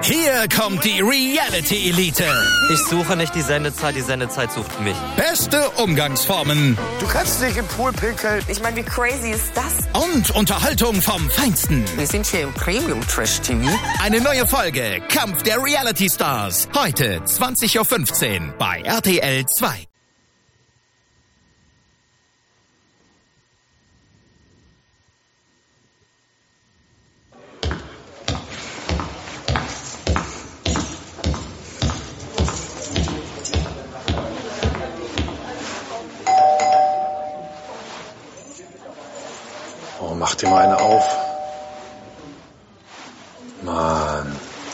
Hier kommt die Reality Elite. Ich suche nicht die Sendezeit sucht mich. Beste Umgangsformen. Du kannst nicht im Pool pinkeln. Ich meine, wie crazy ist das? Und Unterhaltung vom Feinsten. Wir sind hier im Premium Trash TV. Eine neue Folge Kampf der Reality Stars. Heute 20.15 Uhr bei RTL 2. Oh, mach dir mal eine auf. Mann.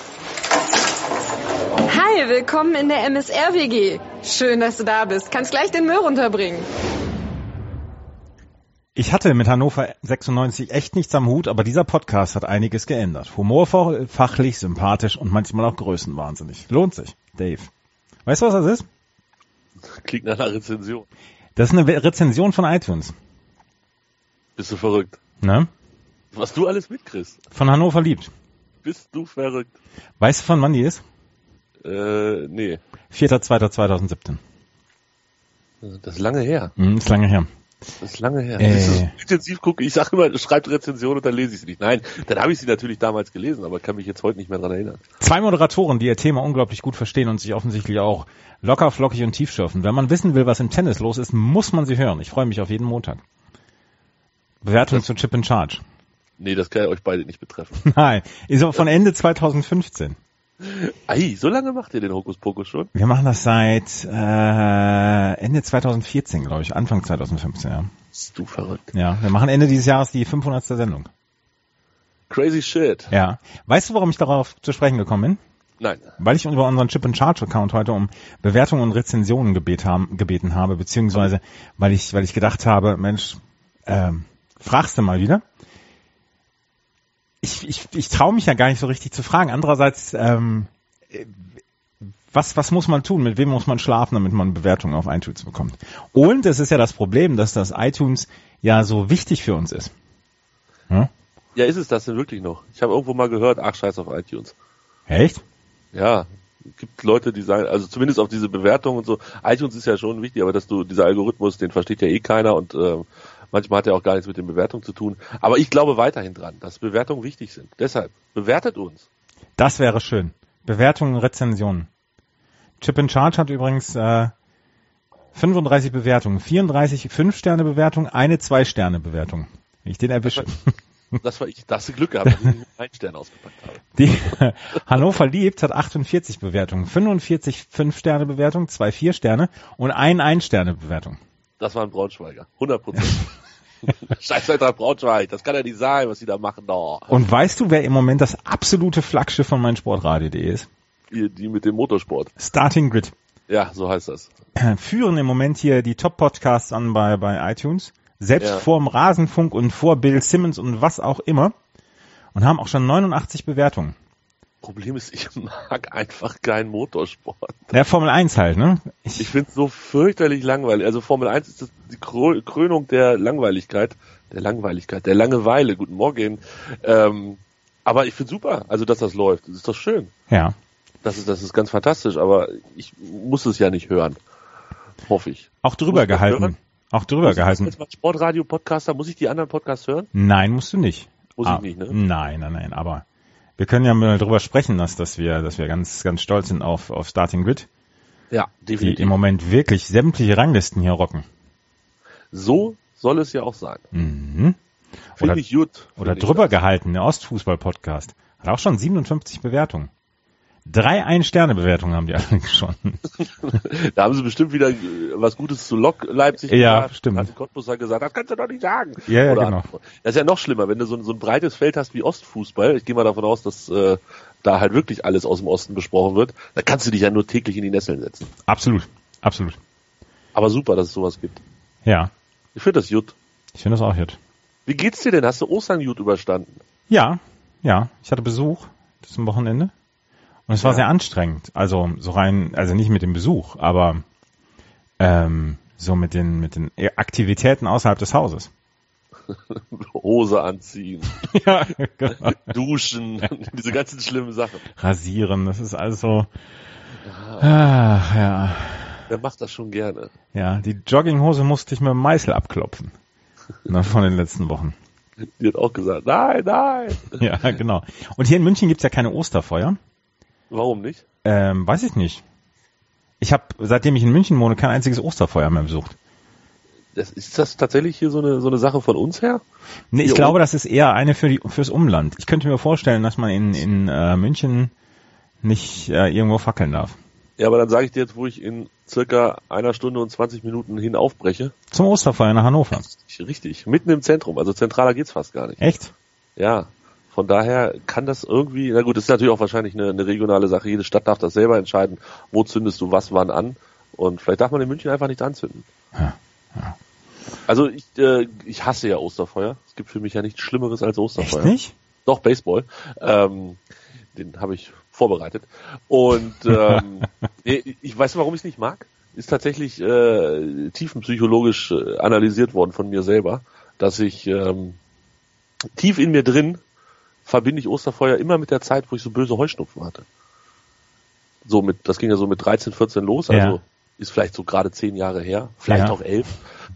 Hi, willkommen in der MSR-WG. Schön, dass du da bist. Kannst gleich den Müll runterbringen. Ich hatte mit Hannover 96 echt nichts am Hut, aber dieser Podcast hat einiges geändert. Humorvoll, fachlich, sympathisch und manchmal auch größenwahnsinnig. Lohnt sich, Dave. Weißt du, was das ist? Klingt nach einer Rezension. Das ist eine Rezension von iTunes. Bist du verrückt? Ne? Was du alles mitkriegst. Von Hannover liebt. Bist du verrückt? Weißt du, von wann die ist? Nee. 4.2.2017. Das ist lange her. Ist lange her. Das ist lange her. Intensiv gucke. Ich sage immer, schreibt Rezension und dann lese ich sie nicht. Nein, dann habe ich sie natürlich damals gelesen, aber kann mich jetzt heute nicht mehr dran erinnern. Zwei Moderatoren, die ihr Thema unglaublich gut verstehen und sich offensichtlich auch locker, flockig und tief schürfen. Wenn man wissen will, was im Tennis los ist, muss man sie hören. Ich freue mich auf jeden Montag. Bewertung zu Chip and Charge. Nee, das kann ja euch beide nicht betreffen. Nein, ist aber von Ende 2015. Ei, so lange macht ihr den Hokuspokus schon? Wir machen das seit Ende 2014, glaube ich, Anfang 2015, ja. Bist du verrückt? Ja, wir machen Ende dieses Jahres die 500. Sendung. Crazy shit. Ja. Weißt du, warum ich darauf zu sprechen gekommen bin? Nein. Weil ich über unseren Chip and Charge Account heute um Bewertungen und Rezensionen gebeten habe, beziehungsweise weil ich gedacht habe, Mensch, fragst du mal wieder? Ich traue mich ja gar nicht so richtig zu fragen. Andererseits, was muss man tun? Mit wem muss man schlafen, damit man Bewertungen auf iTunes bekommt? Und es ist ja das Problem, dass das iTunes ja so wichtig für uns ist. Hm? Ja, ist es das denn wirklich noch? Ich habe irgendwo mal gehört, ach, scheiß auf iTunes. Echt? Ja, es gibt Leute, die sagen, also zumindest auf diese Bewertungen und so, iTunes ist ja schon wichtig, aber dieser Algorithmus, den versteht ja eh keiner und manchmal hat er auch gar nichts mit den Bewertungen zu tun. Aber ich glaube weiterhin dran, dass Bewertungen wichtig sind. Deshalb, bewertet uns. Das wäre schön. Bewertungen, Rezensionen. Chip and Charge hat übrigens 35 Bewertungen, 34 5-Sterne-Bewertungen, eine 2-Sterne-Bewertung. Wenn ich den erwische. Das war ich, da hast du Glück gehabt, dass ich nur einen Stern ausgepackt habe. Die Hannover liebt hat 48 Bewertungen, 45 5-Sterne-Bewertungen, 2 4-Sterne und eine 1-Sterne-Bewertung. Das war ein Braunschweiger, 100%. Scheiß Eintracht Braunschweig, das kann ja nicht sein, was die da machen. Oh. Und weißt du, wer im Moment das absolute Flaggschiff von meinsportradio.de ist? Die mit dem Motorsport. Starting Grid. Ja, so heißt das. Führen im Moment hier die Top-Podcasts an bei iTunes. Selbst vorm Rasenfunk und vor Bill Simmons und was auch immer. Und haben auch schon 89 Bewertungen. Problem ist, ich mag einfach keinen Motorsport. Ja, Formel 1 halt, ne? Ich finde es so fürchterlich langweilig. Also Formel 1 ist das die Krönung der Langweiligkeit. Der Langeweile. Guten Morgen. Aber ich finde super, also dass das läuft. Das ist doch schön. Ja. Das ist ganz fantastisch, aber ich muss es ja nicht hören. Hoffe ich. Auch drüber gehalten. Als Sportradio-Podcaster, muss ich die anderen Podcasts hören? Nein, musst du nicht. Muss ich nicht, ne? Nein, aber wir können ja mal drüber sprechen, dass wir ganz, ganz stolz sind auf Starting Grid. Ja, definitiv. Die im Moment wirklich sämtliche Ranglisten hier rocken. So soll es ja auch sein. Mhm. Finde ich gut. Oder drüber gehalten, der Ostfußball-Podcast. Hat auch schon 57 Bewertungen. 3 1-Sterne-Bewertungen haben die alle schon. Da haben sie bestimmt wieder was Gutes zu Lok Leipzig gesagt. Stimmt. Hat Cottbusser gesagt, das kannst du doch nicht sagen. Ja, genau. Das ist ja noch schlimmer, wenn du so ein breites Feld hast wie Ostfußball. Ich gehe mal davon aus, dass da halt wirklich alles aus dem Osten besprochen wird. Da kannst du dich ja nur täglich in die Nesseln setzen. Absolut. Aber super, dass es sowas gibt. Ja. Ich finde das gut. Ich finde das auch gut. Wie geht's dir denn? Hast du Ostern gut überstanden? Ja. Ich hatte Besuch das Wochenende. Und es war sehr anstrengend. Also nicht mit dem Besuch, aber so mit den Aktivitäten außerhalb des Hauses. Hose anziehen, Ja, genau. duschen, diese ganzen schlimmen Sachen. Rasieren, das ist also, ja. Wer macht das schon gerne? Ja, die Jogginghose musste ich mit dem Meißel abklopfen. Von den letzten Wochen. Die hat auch gesagt, nein. Ja, genau. Und hier in München gibt's ja keine Osterfeuer. Warum nicht? Weiß ich nicht. Ich habe, seitdem ich in München wohne, kein einziges Osterfeuer mehr besucht. Ist das tatsächlich hier so eine Sache von uns her? Nee, ich glaube, das ist eher eine fürs Umland. Ich könnte mir vorstellen, dass man in München nicht irgendwo fackeln darf. Ja, aber dann sage ich dir jetzt, wo ich in circa 1 Stunde und 20 Minuten hin aufbreche. Zum Osterfeuer nach Hannover. Richtig, mitten im Zentrum. Also zentraler geht's fast gar nicht. Echt? Ja, von daher kann das irgendwie, na gut, das ist natürlich auch wahrscheinlich eine regionale Sache. Jede Stadt darf das selber entscheiden, wo zündest du was wann an. Und vielleicht darf man in München einfach nicht anzünden. Ja. Also ich hasse ja Osterfeuer. Es gibt für mich ja nichts Schlimmeres als Osterfeuer. Echt nicht? Doch, Baseball. Den habe ich vorbereitet. Und ich weiß, warum ich es nicht mag. Ist tatsächlich tiefenpsychologisch analysiert worden von mir selber, dass ich tief in mir drin verbinde ich Osterfeuer immer mit der Zeit, wo ich so böse Heuschnupfen hatte. Das ging ja so mit 13, 14 los, also ist vielleicht so gerade 10 Jahre her, vielleicht auch 11.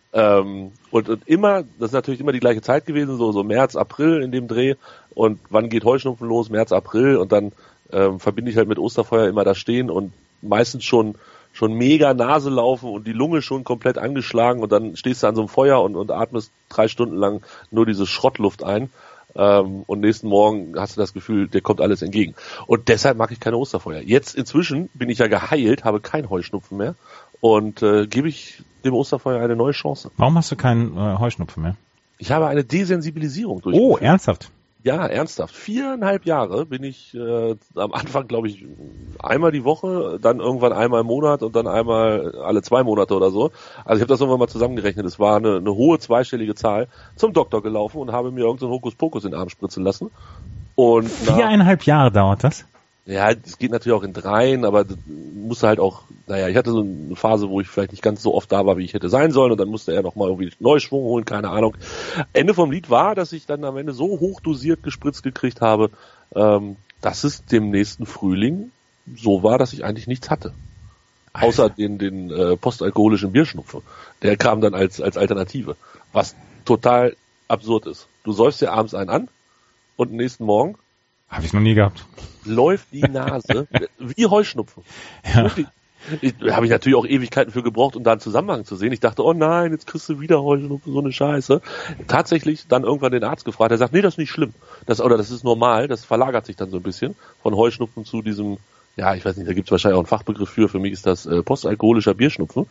Und immer, das ist natürlich immer die gleiche Zeit gewesen, so März, April in dem Dreh. Und wann geht Heuschnupfen los? März, April. Und dann verbinde ich halt mit Osterfeuer immer da stehen und meistens schon mega Nase laufen und die Lunge schon komplett angeschlagen und dann stehst du an so einem Feuer und atmest 3 Stunden lang nur diese Schrottluft ein. Und nächsten Morgen hast du das Gefühl, dir kommt alles entgegen. Und deshalb mag ich keine Osterfeuer. Jetzt inzwischen bin ich ja geheilt, habe keinen Heuschnupfen mehr und gebe ich dem Osterfeuer eine neue Chance. Warum hast du keinen Heuschnupfen mehr? Ich habe eine Desensibilisierung durchgeführt. Oh, ernsthaft? Ja, ernsthaft. 4,5 Jahre bin ich am Anfang, glaube ich, einmal die Woche, dann irgendwann einmal im Monat und dann einmal alle 2 Monate oder so. Also ich habe das irgendwann mal zusammengerechnet. Es war eine hohe zweistellige Zahl. Zum Doktor gelaufen und habe mir irgendeinen Hokuspokus in den Arm spritzen lassen. Und 4,5 Jahre dauert das? Ja, es geht natürlich auch in 3, aber musste halt auch, ich hatte so eine Phase, wo ich vielleicht nicht ganz so oft da war, wie ich hätte sein sollen, und dann musste er nochmal irgendwie Neuschwung holen, keine Ahnung. Ende vom Lied war, dass ich dann am Ende so hoch dosiert gespritzt gekriegt habe, dass es dem nächsten Frühling so war, dass ich eigentlich nichts hatte. Alter. Außer den postalkoholischen Bierschnupfen. Der kam dann als Alternative. Was total absurd ist. Du säufst dir abends einen an und nächsten Morgen habe ich noch nie gehabt. Läuft die Nase wie Heuschnupfen. Ja. Habe ich natürlich auch Ewigkeiten für gebraucht, um da einen Zusammenhang zu sehen. Ich dachte, oh nein, jetzt kriegst du wieder Heuschnupfen, so eine Scheiße. Tatsächlich dann irgendwann den Arzt gefragt, der sagt, nee, das ist nicht schlimm. Das ist normal, das verlagert sich dann so ein bisschen von Heuschnupfen zu diesem, ich weiß nicht, da gibt es wahrscheinlich auch einen Fachbegriff für mich ist das postalkoholischer Bierschnupfen.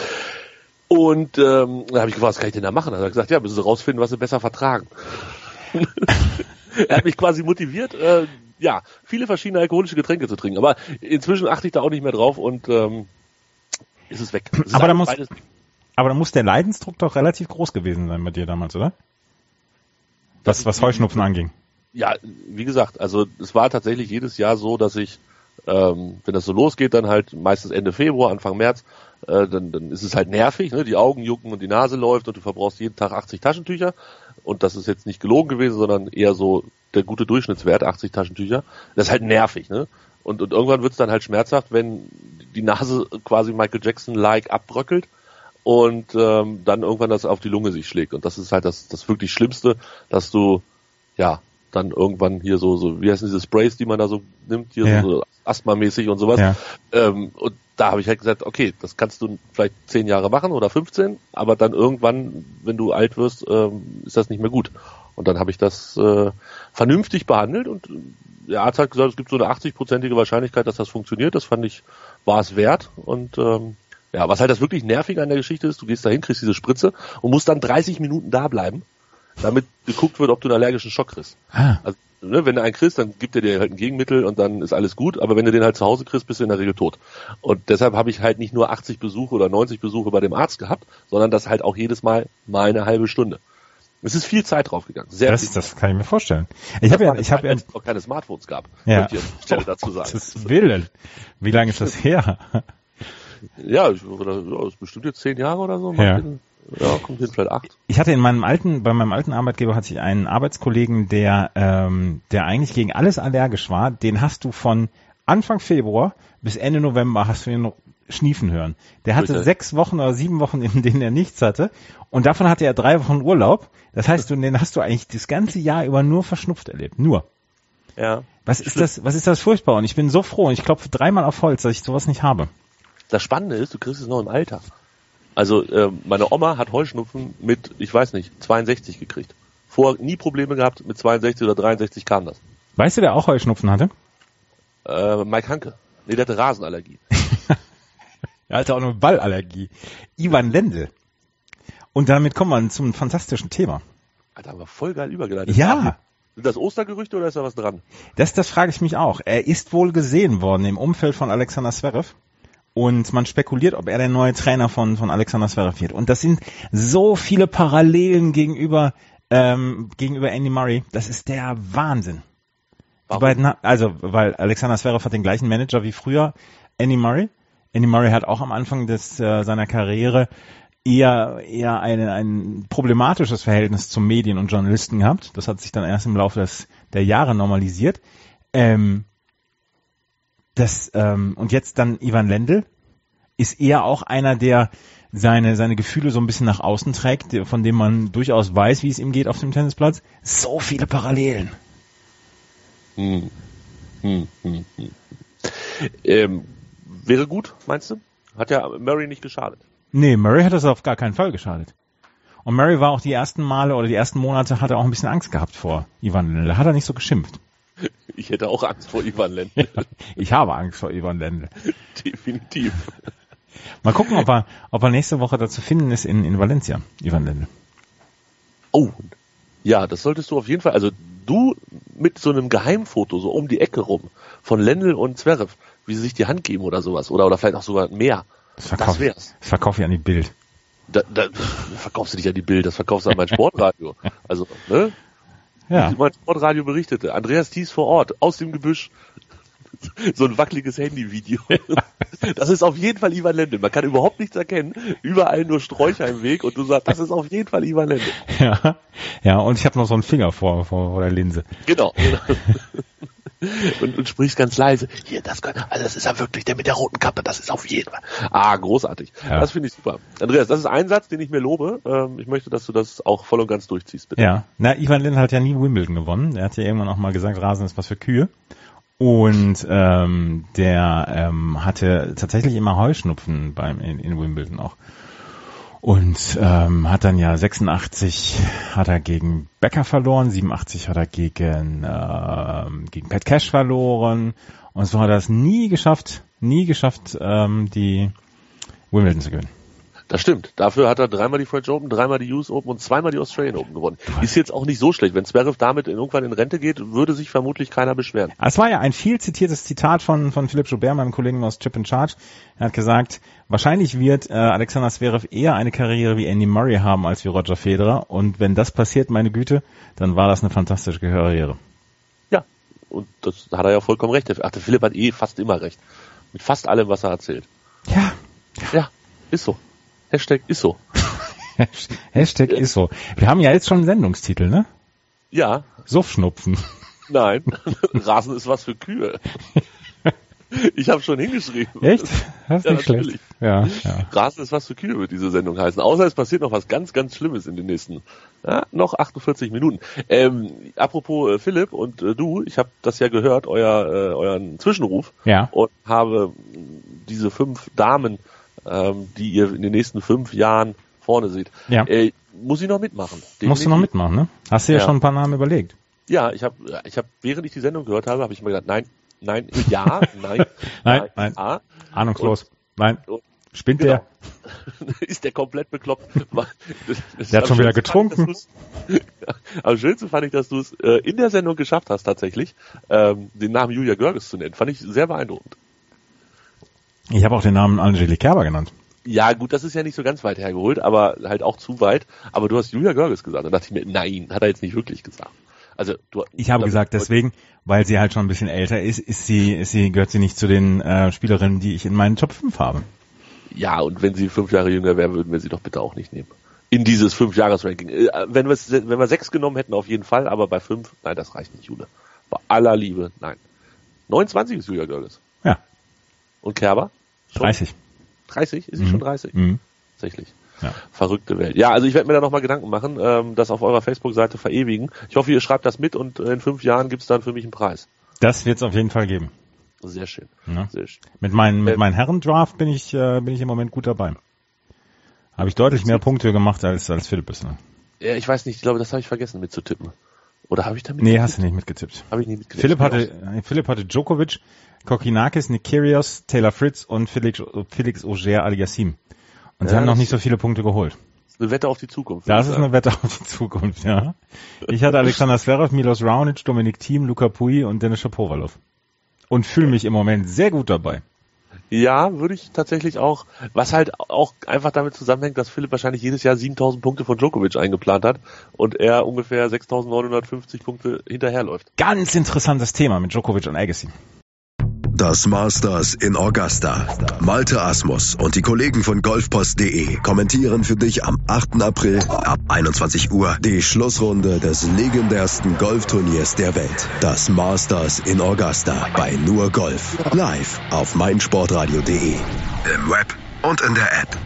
Und da habe ich gefragt, was kann ich denn da machen? Da hat er gesagt, müssen Sie rausfinden, was Sie besser vertragen. Er hat mich quasi motiviert, viele verschiedene alkoholische Getränke zu trinken. Aber inzwischen achte ich da auch nicht mehr drauf und ist es weg. Aber da muss der Leidensdruck doch relativ groß gewesen sein bei dir damals, oder? Was Heuschnupfen anging. Ja, wie gesagt, also es war tatsächlich jedes Jahr so, dass ich, wenn das so losgeht, dann halt meistens Ende Februar, Anfang März, dann ist es halt nervig, ne? Die Augen jucken und die Nase läuft und du verbrauchst jeden Tag 80 Taschentücher. Und das ist jetzt nicht gelogen gewesen, sondern eher so der gute Durchschnittswert, 80 Taschentücher. Das ist halt nervig, ne? Und irgendwann wird es dann halt schmerzhaft, wenn die Nase quasi Michael Jackson-like abbröckelt und dann irgendwann das auf die Lunge sich schlägt. Und das ist halt das wirklich Schlimmste, dass du, dann irgendwann hier so, wie heißen diese Sprays, die man da so nimmt, hier so asthmamäßig und sowas. Ja. Und da habe ich halt gesagt, okay, das kannst du vielleicht 10 Jahre machen oder 15, aber dann irgendwann, wenn du alt wirst, ist das nicht mehr gut. Und dann habe ich das vernünftig behandelt und der Arzt hat gesagt, es gibt so eine 80-prozentige Wahrscheinlichkeit, dass das funktioniert. Das fand ich, war es wert. Und was halt das wirklich Nervige an der Geschichte ist, du gehst dahin, kriegst diese Spritze und musst dann 30 Minuten da bleiben, damit geguckt wird, ob du einen allergischen Schock kriegst. Also, wenn du einen kriegst, dann gibt er dir halt ein Gegenmittel und dann ist alles gut, aber wenn du den halt zu Hause kriegst, bist du in der Regel tot. Und deshalb habe ich halt nicht nur 80 Besuche oder 90 Besuche bei dem Arzt gehabt, sondern das halt auch jedes Mal eine halbe Stunde. Es ist viel Zeit draufgegangen. Das kann ich mir vorstellen. Ich habe als es noch keine Smartphones gab. Ja. Möchte ich an der Stelle dazu sagen. Das Willen. Wie lange ist das her? Ja, das ist bestimmt jetzt 10 Jahre oder so. Ja. Ja, kommt hin, vielleicht 8. Ich hatte bei meinem alten Arbeitgeber hatte ich einen Arbeitskollegen, der eigentlich gegen alles allergisch war. Den hast du von Anfang Februar bis Ende November hast du ihn noch schniefen hören. Der hatte 6 Wochen oder 7 Wochen, in denen er nichts hatte. Und davon hatte er 3 Wochen Urlaub. Das heißt, den hast du eigentlich das ganze Jahr über nur verschnupft erlebt. Nur. Ja. Was ist das furchtbar? Und ich bin so froh und ich klopfe 3-mal auf Holz, dass ich sowas nicht habe. Das Spannende ist, du kriegst es noch im Alter. Also meine Oma hat Heuschnupfen mit, ich weiß nicht, 62 gekriegt. Vorher nie Probleme gehabt, mit 62 oder 63 kam das. Weißt du, wer auch Heuschnupfen hatte? Mike Hanke. Nee, der hatte Rasenallergie. Er hatte auch eine Ballallergie. Ivan Lendl. Und damit kommen wir zum fantastischen Thema. Alter, aber voll geil übergeleitet. Ja. Sind das Ostergerüchte oder ist da was dran? Das frage ich mich auch. Er ist wohl gesehen worden im Umfeld von Alexander Zverev. Und man spekuliert, ob er der neue Trainer von Alexander Zverev wird. Und das sind so viele Parallelen gegenüber Andy Murray. Das ist der Wahnsinn. Die beiden, weil Alexander Zverev hat den gleichen Manager wie früher Andy Murray. Andy Murray hat auch am Anfang seiner Karriere eher ein problematisches Verhältnis zu Medien und Journalisten gehabt. Das hat sich dann erst im Laufe der Jahre normalisiert. Und jetzt dann Ivan Lendl ist eher auch einer, der seine Gefühle so ein bisschen nach außen trägt, von dem man durchaus weiß, wie es ihm geht auf dem Tennisplatz. So viele Parallelen. Wäre gut, meinst du? Hat ja Murray nicht geschadet. Nee, Murray hat das auf gar keinen Fall geschadet. Und Murray war auch die ersten Male oder die ersten Monate hat er auch ein bisschen Angst gehabt vor Ivan Lendl. Da hat er nicht so geschimpft. Ich hätte auch Angst vor Ivan Lendl. Ich habe Angst vor Ivan Lendl. Definitiv. Mal gucken, ob er nächste Woche da zu finden ist in Valencia, Ivan Lendl. Oh, ja, das solltest du auf jeden Fall, also du mit so einem Geheimfoto so um die Ecke rum von Lendl und Zverev, wie sie sich die Hand geben oder sowas, oder vielleicht auch sogar mehr. Das wär's. Das verkaufe ich an die Bild. Da verkaufst du dich an die Bild, das verkaufst du an mein Sportradio. Also, ne? Ja. Wie mein Sportradio berichtete. Andreas Thies vor Ort, aus dem Gebüsch. So ein wackeliges Handyvideo. Das ist auf jeden Fall Ivan Lendl. Man kann überhaupt nichts erkennen. Überall nur Sträucher im Weg und du sagst, das ist auf jeden Fall Ivan Lendl. Ja, und ich habe noch so einen Finger vor der Linse. Genau. Und sprichst ganz leise. Hier, das ist ja wirklich der mit der roten Kappe, das ist auf jeden Fall. Ah, großartig. Ja. Das finde ich super. Andreas, das ist ein Satz, den ich mir lobe. Ich möchte, dass du das auch voll und ganz durchziehst, bitte. Ja, Ivan Lendl hat ja nie Wimbledon gewonnen. Er hat ja irgendwann auch mal gesagt, Rasen ist was für Kühe. Und der hatte tatsächlich immer Heuschnupfen in Wimbledon auch. Und hat dann ja 86 hat er gegen Becker verloren, 87 hat er gegen Pat Cash verloren und so hat er es nie geschafft, die Wimbledon zu gewinnen. Das stimmt. Dafür hat er 3-mal die French Open, 3-mal die US Open und 2-mal die Australian Open gewonnen. Ist jetzt auch nicht so schlecht. Wenn Zverev damit irgendwann in Rente geht, würde sich vermutlich keiner beschweren. Es war ja ein viel zitiertes Zitat von Philipp Joubert, meinem Kollegen aus Chip and Charge. Er hat gesagt, wahrscheinlich wird Alexander Zverev eher eine Karriere wie Andy Murray haben als wie Roger Federer. Und wenn das passiert, meine Güte, dann war das eine fantastische Karriere. Ja, und das hat er ja vollkommen recht. Der Philipp hat fast immer recht. Mit fast allem, was er erzählt. Ja, ist so. Hashtag ist so. Hashtag ist so. Wir haben ja jetzt schon einen Sendungstitel, ne? Ja. Suffschnupfen. Nein, Rasen ist was für Kühe. Ich habe schon hingeschrieben. Echt? Das ist nicht schlecht. Ja. Rasen ist was für Kühe wird diese Sendung heißen. Außer es passiert noch was ganz, ganz Schlimmes in den nächsten noch 48 Minuten. Apropos Philipp und du, ich habe das ja gehört, euren Zwischenruf. Ja. Und habe diese 5 Damen, die ihr in den nächsten 5 Jahren vorne seht. Ja. Muss ich noch mitmachen? Definitiv. Musst du noch mitmachen, ne? Hast du ja schon ein paar Namen überlegt. Ja, ich habe, während ich die Sendung gehört habe, habe ich mir gedacht, nein, ja, nein, nein. Ahnungslos. Nein. Spinnt genau. Der? Ist der komplett bekloppt? Der hat schon wieder getrunken. Am schönsten fand ich, dass du es in der Sendung geschafft hast, tatsächlich, den Namen Julia Görges zu nennen. Fand ich sehr beeindruckend. Ich habe auch den Namen Angelique Kerber genannt. Ja, gut, das ist ja nicht so ganz weit hergeholt, aber halt auch zu weit. Aber du hast Julia Görges gesagt. Dann dachte ich mir, nein, hat er jetzt nicht wirklich gesagt. Also ich habe gesagt, deswegen, weil sie halt schon ein bisschen älter ist, gehört sie nicht zu den Spielerinnen, die ich in meinen Top 5 habe. Ja, und wenn sie 5 Jahre jünger wäre, würden wir sie doch bitte auch nicht nehmen. in dieses 5-Jahres-Ranking. Wenn wir 6 genommen hätten, auf jeden Fall, aber bei 5, nein, das reicht nicht, Jule. Bei aller Liebe, nein. 29 ist Julia Görges. Ja. Und Kerber? Schon? 30. 30? Ist sie schon 30? Tatsächlich. Ja. Verrückte Welt. Ja, also ich werde mir da nochmal Gedanken machen, das auf eurer Facebook-Seite verewigen. Ich hoffe, ihr schreibt das mit und in 5 Jahren gibt's dann für mich einen Preis. Das wird's auf jeden Fall geben. Sehr schön. Ja. Sehr schön. Mit meinem Herren-Draft bin ich im Moment gut dabei. Habe ich deutlich mehr Punkte gemacht als Philipp ist. Ne? Ja, ich weiß nicht, ich glaube, das habe ich vergessen mitzutippen. Oder habe ich da mitgetippt? Nee, hast du nicht mitgetippt. Habe ich nicht mitgetippt. Philipp hatte Djokovic, Kokkinakis, Nick Kyrgios, Taylor Fritz und Felix Auger-Aliassime. Und sie haben noch nicht so viele Punkte geholt. Eine Wette auf die Zukunft. Das ist eine Wette auf die Zukunft, ja. Ich hatte Alexander Zverev, Milos Raonic, Dominik Thiem, Luka Pouille und Denis Shapovalov. Und fühle mich im Moment sehr gut dabei. Ja, würde ich tatsächlich auch, was halt auch einfach damit zusammenhängt, dass Philipp wahrscheinlich jedes Jahr 7.000 Punkte von Djokovic eingeplant hat und er ungefähr 6.950 Punkte hinterherläuft. Ganz interessantes Thema mit Djokovic und Agassi. Das Masters in Augusta. Malte Asmus und die Kollegen von golfpost.de kommentieren für dich am 8. April ab 21 Uhr die Schlussrunde des legendärsten Golfturniers der Welt. Das Masters in Augusta bei Nur Golf. Live auf meinsportradio.de. Im Web und in der App.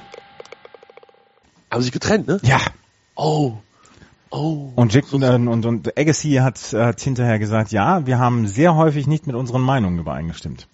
Haben sich getrennt, ne? Ja. Oh. Und Agassi hat hinterher gesagt, ja, wir haben sehr häufig nicht mit unseren Meinungen übereingestimmt.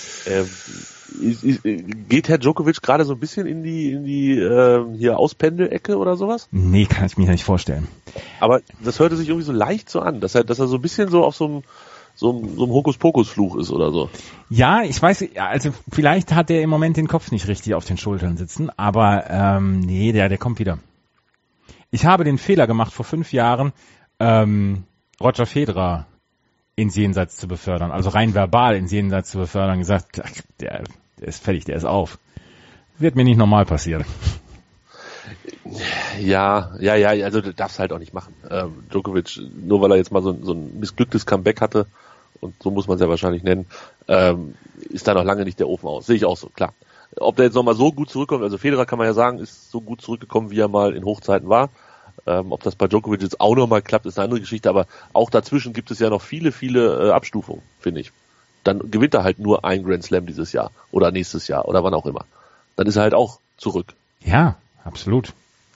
Geht Herr Djokovic gerade so ein bisschen in die hier Auspendelecke oder sowas? Nee, kann ich mir nicht vorstellen. Aber das hörte sich irgendwie so leicht so an, dass er so ein bisschen so auf so einem Hokuspokus-Fluch ist oder so. Ja, ich weiß, also vielleicht hat er im Moment den Kopf nicht richtig auf den Schultern sitzen, aber nee, der kommt wieder. Ich habe den Fehler gemacht, vor 5 Jahren Roger Federer ins Jenseits zu befördern, also rein verbal ins Jenseits zu befördern, gesagt, der ist fertig, der ist auf. Wird mir nicht normal passieren. Ja, also das darfst du halt auch nicht machen. Djokovic, nur weil er jetzt mal so ein missglücktes Comeback hatte, und so muss man es ja wahrscheinlich nennen, ist da noch lange nicht der Ofen aus. Sehe ich auch so, klar. Ob der jetzt nochmal so gut zurückkommt, also Federer kann man ja sagen, ist so gut zurückgekommen, wie er mal in Hochzeiten war. Ob das bei Djokovic jetzt auch nochmal klappt, ist eine andere Geschichte, aber auch dazwischen gibt es ja noch viele Abstufungen, finde ich. Dann gewinnt er halt nur ein Grand Slam dieses Jahr oder nächstes Jahr oder wann auch immer. Dann ist er halt auch zurück. Ja, absolut.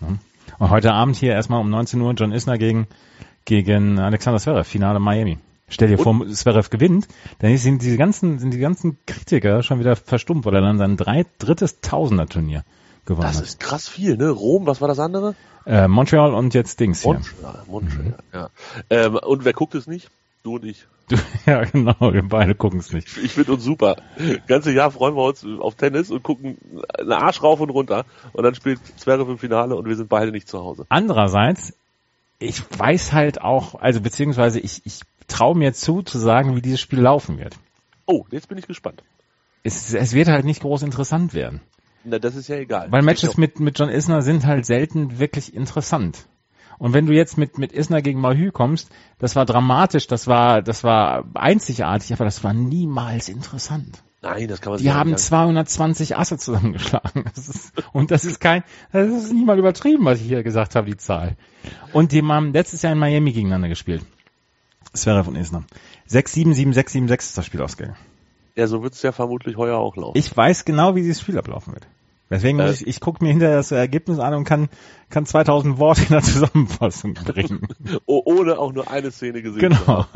Und heute Abend hier erstmal um 19 Uhr John Isner gegen Alexander Zverev, Finale Miami. Stell dir vor, Zverev gewinnt, dann sind die ganzen Kritiker schon wieder verstummt, weil er dann sein drittes Tausender-Turnier gewonnen hat. Das ist krass viel, ne? Rom, was war das andere? Montreal und jetzt Dings hier. Montreal, ja. Und wer guckt es nicht? Du und ich. Ja, genau, wir beide gucken es nicht. Ich finde uns super. Ganze Jahr freuen wir uns auf Tennis und gucken einen Arsch rauf und runter und dann spielt Zverev im Finale und wir sind beide nicht zu Hause. Andererseits, ich weiß halt auch, also beziehungsweise ich traue mir zu sagen, wie dieses Spiel laufen wird. Oh, jetzt bin ich gespannt. Es wird halt nicht groß interessant werden. Na, das ist ja egal. Weil Matches mit John Isner sind halt selten wirklich interessant. Und wenn du jetzt mit Isner gegen Mahü kommst, das war dramatisch, das war einzigartig, aber das war niemals interessant. Nein, das kann man Die haben 220 Asse zusammengeschlagen. Das ist nicht mal übertrieben, was ich hier gesagt habe, die Zahl. Und die haben letztes Jahr in Miami gegeneinander gespielt. Zverev und Isner. 6-7, 7-6, 7-6 ist das Spiel ausgegangen. Ja, so wird es ja vermutlich heuer auch laufen. Ich weiß genau, wie dieses Spiel ablaufen wird. Deswegen ich gucke mir hinterher das Ergebnis an und kann 2000 Worte in der Zusammenfassung bringen. Ohne auch nur eine Szene gesehen zu haben.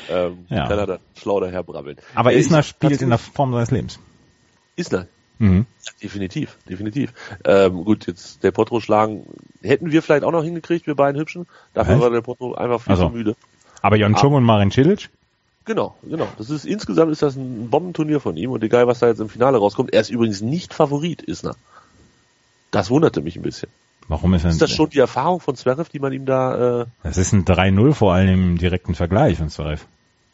Ja. Kann er dann schlau daherbrabbeln. Aber Isner spielt in der Form seines Lebens. Isner? Mhm. Ja, definitiv. Gut, jetzt Del Potro schlagen hätten wir vielleicht auch noch hingekriegt, wir beiden Hübschen. Dafür war Del Potro einfach viel zu müde. Aber Jon Chung und Marin Cilic? Genau. Insgesamt ist das ein Bombenturnier von ihm und egal, was da jetzt im Finale rauskommt. Er ist übrigens nicht Favorit, Isner. Das wunderte mich ein bisschen. Warum ist das schon die Erfahrung von Zverev, die man ihm da... Das ist ein 3-0 vor allem im direkten Vergleich von Zverev.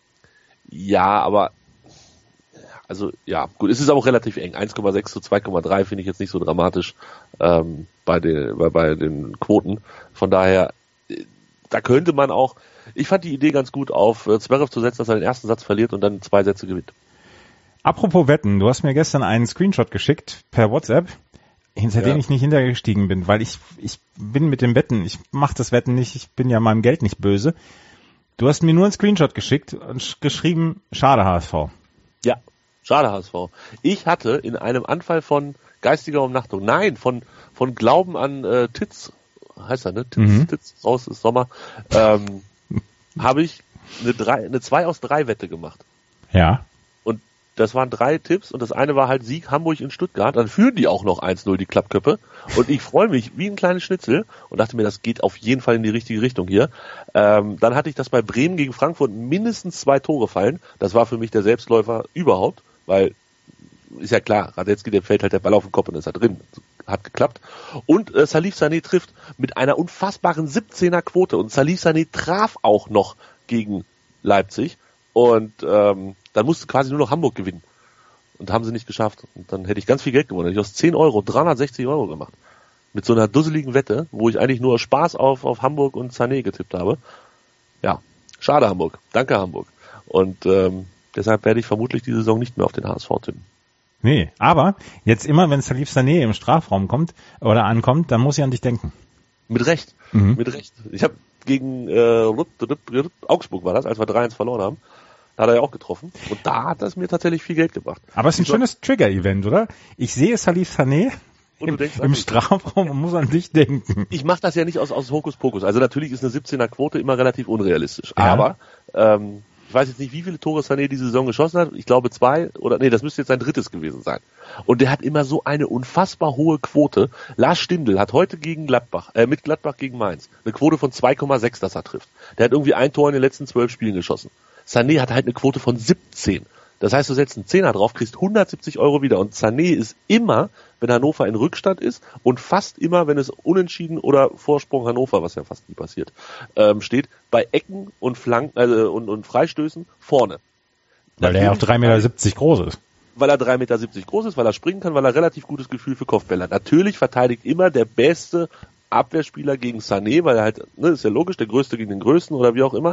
Ja, aber... Also, ja, gut, es ist auch relativ eng. 1,6 zu 2,3 finde ich jetzt nicht so dramatisch bei den Quoten. Von daher, da könnte man auch... Ich fand die Idee ganz gut, auf Zverev zu setzen, dass er den ersten Satz verliert und dann 2 Sätze gewinnt. Apropos Wetten, du hast mir gestern einen Screenshot geschickt per WhatsApp. hinter denen ich nicht hintergestiegen bin, weil ich bin mit dem Wetten, ich mache das Wetten nicht, ich bin ja meinem Geld nicht böse. Du hast mir nur einen Screenshot geschickt und geschrieben, schade HSV. Ja, schade HSV. Ich hatte in einem Anfall von geistiger Umnachtung, nein, von Glauben an Titz, heißt er, ne? Titz, raus ist Sommer, habe ich eine 2 aus 3 Wette gemacht. Ja. Und das waren 3 Tipps und das eine war halt Sieg Hamburg in Stuttgart. Dann führen die auch noch 1-0, die Klappköppe. Und ich freue mich wie ein kleines Schnitzel und dachte mir, das geht auf jeden Fall in die richtige Richtung hier. Dann hatte ich das bei Bremen gegen Frankfurt mindestens 2 Tore fallen. Das war für mich der Selbstläufer überhaupt, weil ist ja klar, Radetzky, dem fällt halt der Ball auf den Kopf und ist da drin. Hat geklappt. Und Salif Sané trifft mit einer unfassbaren 17er Quote. Und Salif Sané traf auch noch gegen Leipzig. Und dann musste quasi nur noch Hamburg gewinnen. Und haben sie nicht geschafft. Und dann hätte ich ganz viel Geld gewonnen. Hätte ich aus 10 Euro 360 Euro gemacht. Mit so einer dusseligen Wette, wo ich eigentlich nur Spaß auf Hamburg und Sané getippt habe. Ja, schade Hamburg. Danke Hamburg. Und deshalb werde ich vermutlich die Saison nicht mehr auf den HSV tippen. Nee, aber jetzt immer, wenn Salif Sané im Strafraum kommt oder ankommt, dann muss ich an dich denken. Mit Recht, mit Recht. Ich habe gegen Augsburg war das, als wir 3-1 verloren haben, da hat er ja auch getroffen und da hat das mir tatsächlich viel Geld gebracht. Aber es ist ein schönes Trigger-Event, oder? Ich sehe Salif Sané im Strafraum und muss an dich denken. Ich mache das ja nicht aus Hokuspokus. Also natürlich ist eine 17er Quote immer relativ unrealistisch. Ja. Aber ich weiß jetzt nicht, wie viele Tore Sané diese Saison geschossen hat. Ich glaube 2 oder das müsste jetzt sein 3. gewesen sein. Und der hat immer so eine unfassbar hohe Quote. Lars Stindl hat heute gegen mit Gladbach gegen Mainz eine Quote von 2,6, dass er trifft. Der hat irgendwie 1 Tor in den letzten 12 Spielen geschossen. Sané hat halt eine Quote von 17. Das heißt, du setzt einen 10er drauf, kriegst 170 Euro wieder. Und Sané ist immer, wenn Hannover in Rückstand ist und fast immer, wenn es unentschieden oder Vorsprung Hannover, was ja fast nie passiert, steht, bei Ecken und Flanken und Freistößen vorne. Weil er ja auch 3,70 Meter groß ist. Weil er 3,70 Meter groß ist, weil er springen kann, weil er relativ gutes Gefühl für Kopfbälle hat. Natürlich verteidigt immer der beste Abwehrspieler gegen Sané, weil er halt, ist ja logisch, der Größte gegen den Größten oder wie auch immer.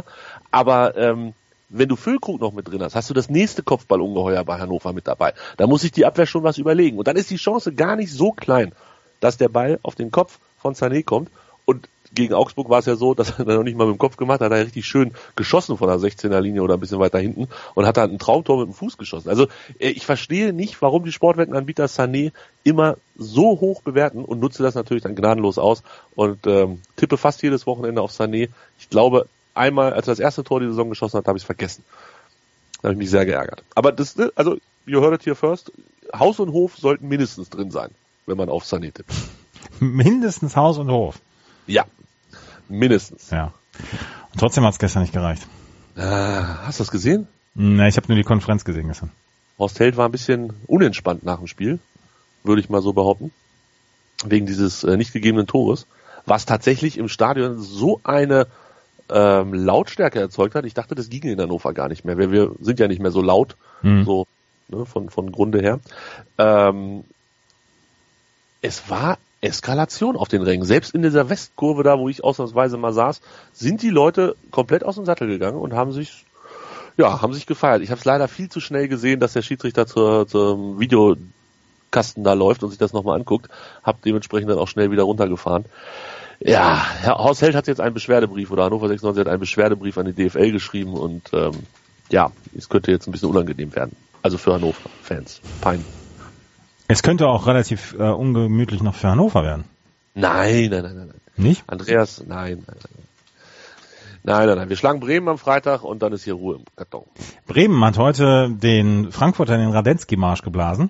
Aber wenn du Füllkrug noch mit drin hast du das nächste Kopfballungeheuer bei Hannover mit dabei. Da muss sich die Abwehr schon was überlegen. Und dann ist die Chance gar nicht so klein, dass der Ball auf den Kopf von Sané kommt. Und gegen Augsburg war es ja so, dass er noch nicht mal mit dem Kopf gemacht hat, er richtig schön geschossen von der 16er Linie oder ein bisschen weiter hinten und hat dann ein Traumtor mit dem Fuß geschossen. Also ich verstehe nicht, warum die Sportwettenanbieter Sané immer so hoch bewerten und nutze das natürlich dann gnadenlos aus und tippe fast jedes Wochenende auf Sané. Ich glaube, einmal, als er das erste Tor die Saison geschossen hat, habe ich es vergessen. Da habe ich mich sehr geärgert. Aber das, also, you heard it here first, Haus und Hof sollten mindestens drin sein, wenn man auf Sané tippt. Mindestens Haus und Hof? Ja, mindestens. Ja. Und trotzdem hat es gestern nicht gereicht. Hast du das gesehen? Na, ich habe nur die Konferenz gesehen gestern. Horst Held war ein bisschen unentspannt nach dem Spiel, würde ich mal so behaupten, wegen dieses nicht gegebenen Tores, was tatsächlich im Stadion so eine Lautstärke erzeugt hat. Ich dachte, das ginge in Hannover gar nicht mehr. Wir sind ja nicht mehr so laut, so von Grunde her. Es war Eskalation auf den Rängen. Selbst in dieser Westkurve da, wo ich ausnahmsweise mal saß, sind die Leute komplett aus dem Sattel gegangen und haben sich gefeiert. Ich habe es leider viel zu schnell gesehen, dass der Schiedsrichter zum Videokasten da läuft und sich das nochmal anguckt. Hab dementsprechend dann auch schnell wieder runtergefahren. Ja, Herr Horst Held hat jetzt einen Beschwerdebrief oder Hannover 96 hat einen Beschwerdebrief an die DFL geschrieben und es könnte jetzt ein bisschen unangenehm werden. Also für Hannover-Fans. Pein. Es könnte auch relativ ungemütlich noch für Hannover werden. Nein. Nicht? Andreas, nein. Wir schlagen Bremen am Freitag und dann ist hier Ruhe im Karton. Bremen hat heute den Frankfurter den Radetzky-Marsch geblasen.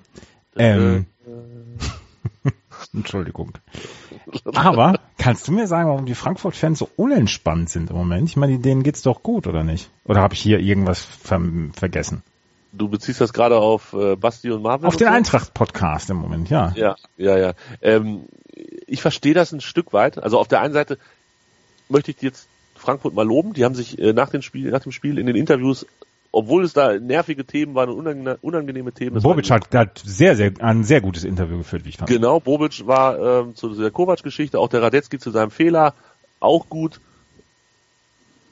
Entschuldigung. Aber kannst du mir sagen, warum die Frankfurt-Fans so unentspannt sind im Moment? Ich meine, denen geht's doch gut, oder nicht? Oder habe ich hier irgendwas vergessen? Du beziehst das gerade auf Basti und Marvin? Auf den Eintracht-Podcast im Moment, ja. Ja. Ich verstehe das ein Stück weit. Also auf der einen Seite möchte ich jetzt Frankfurt mal loben. Die haben sich nach dem Spiel in den Interviews, obwohl es da nervige Themen waren und unangenehme Themen. Bobic hat ein sehr gutes Interview geführt, wie ich fand. Genau, Bobic war zu der Kovac-Geschichte, auch der Radetzky zu seinem Fehler, auch gut.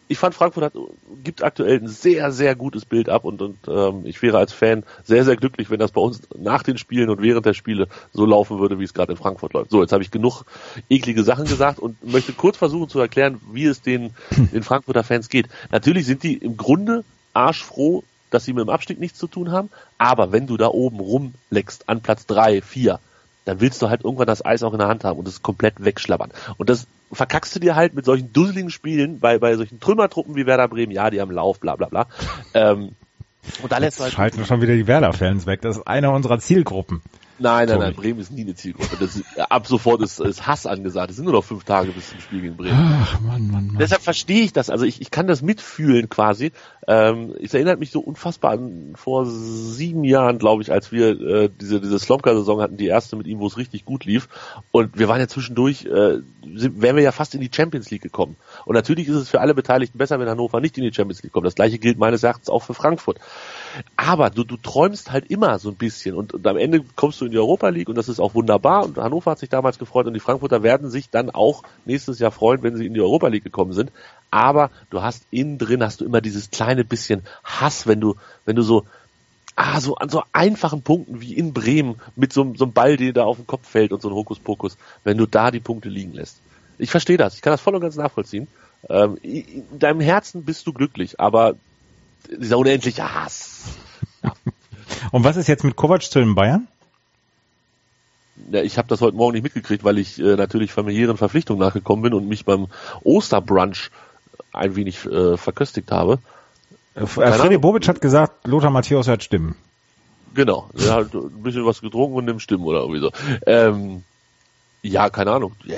ich fand, Frankfurt gibt aktuell ein sehr, sehr gutes Bild ab und ich wäre als Fan sehr, sehr glücklich, wenn das bei uns nach den Spielen und während der Spiele so laufen würde, wie es gerade in Frankfurt läuft. So, jetzt habe ich genug eklige Sachen gesagt und möchte kurz versuchen zu erklären, wie es den Frankfurter Fans geht. Natürlich sind die im Grunde arschfroh, dass sie mit dem Abstieg nichts zu tun haben, aber wenn du da oben rumleckst an Platz 3, 4, dann willst du halt irgendwann das Eis auch in der Hand haben und es komplett wegschlabbern. Und das verkackst du dir halt mit solchen dusseligen Spielen bei solchen Trümmertruppen wie Werder Bremen, ja, die haben Lauf, bla bla bla. Und da lässt du halt schalten wir schon wieder die Werder-Fans weg. Das ist eine unserer Zielgruppen. Nein, Bremen ist nie eine Zielgruppe. Ab sofort ist Hass angesagt. Es sind nur noch 5 Tage bis zum Spiel gegen Bremen. Ach, Mann. Deshalb verstehe ich das. Also ich kann das mitfühlen quasi. Es erinnert mich so unfassbar an vor 7 Jahren, glaube ich, als wir diese Slomka-Saison hatten, die erste mit ihm, wo es richtig gut lief. Und wir waren ja zwischendurch, wären wir ja fast in die Champions League gekommen. Und natürlich ist es für alle Beteiligten besser, wenn Hannover nicht in die Champions League kommt. Das gleiche gilt meines Erachtens auch für Frankfurt. Aber du träumst halt immer so ein bisschen und am Ende kommst du in die Europa League und das ist auch wunderbar und Hannover hat sich damals gefreut und die Frankfurter werden sich dann auch nächstes Jahr freuen, wenn sie in die Europa League gekommen sind. Aber du hast innen drin immer dieses kleine bisschen Hass, wenn du so an so einfachen Punkten wie in Bremen mit so einem Ball, der da auf den Kopf fällt und so ein Hokuspokus, wenn du da die Punkte liegen lässt. Ich verstehe das, ich kann das voll und ganz nachvollziehen. In deinem Herzen bist du glücklich, aber dieser unendliche Hass. Ja. Und was ist jetzt mit Kovac zu den Bayern? Ja, ich habe das heute Morgen nicht mitgekriegt, weil ich natürlich familiären Verpflichtungen nachgekommen bin und mich beim Osterbrunch ein wenig verköstigt habe. Freddy Bobic hat gesagt, Lothar Matthäus hört Stimmen. Genau, er hat ein bisschen was getrunken und nimmt Stimmen oder irgendwie so. Ja, keine Ahnung. Ja,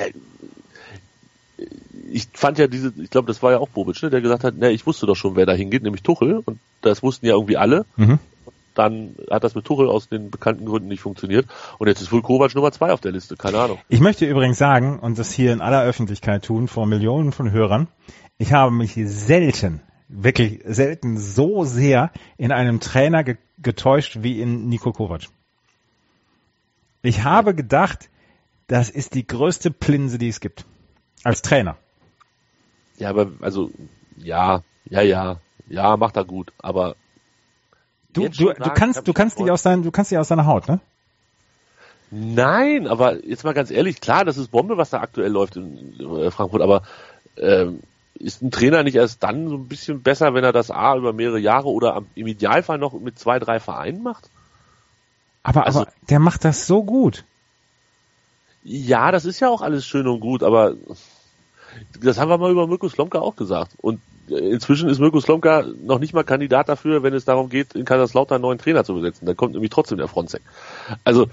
ich fand ja ich glaube, das war ja auch Bobic, ne, der gesagt hat, ich wusste doch schon, wer da hingeht, nämlich Tuchel, und das wussten ja irgendwie alle. Mhm. Dann hat das mit Tuchel aus den bekannten Gründen nicht funktioniert und jetzt ist wohl Kovac Nummer 2 auf der Liste, keine Ahnung. Ich möchte übrigens sagen, und das hier in aller Öffentlichkeit tun, vor Millionen von Hörern, ich habe mich wirklich selten so sehr in einem Trainer getäuscht wie in Niko Kovac. Ich habe gedacht, das ist die größte Plinse, die es gibt. Als Trainer. Ja, aber also ja, macht er gut, aber du kannst dich aus deiner Haut, ne? Nein, aber jetzt mal ganz ehrlich, klar, das ist Bombe, was da aktuell läuft in Frankfurt, aber ist ein Trainer nicht erst dann so ein bisschen besser, wenn er das über mehrere Jahre oder im Idealfall noch mit 2, 3 Vereinen macht? Aber der macht das so gut. Ja, das ist ja auch alles schön und gut, aber das haben wir mal über Mirko Slomka auch gesagt. Und inzwischen ist Mirko Slomka noch nicht mal Kandidat dafür, wenn es darum geht, in Kaiserslautern einen neuen Trainer zu besetzen. Da kommt nämlich trotzdem der Fronzek. Also,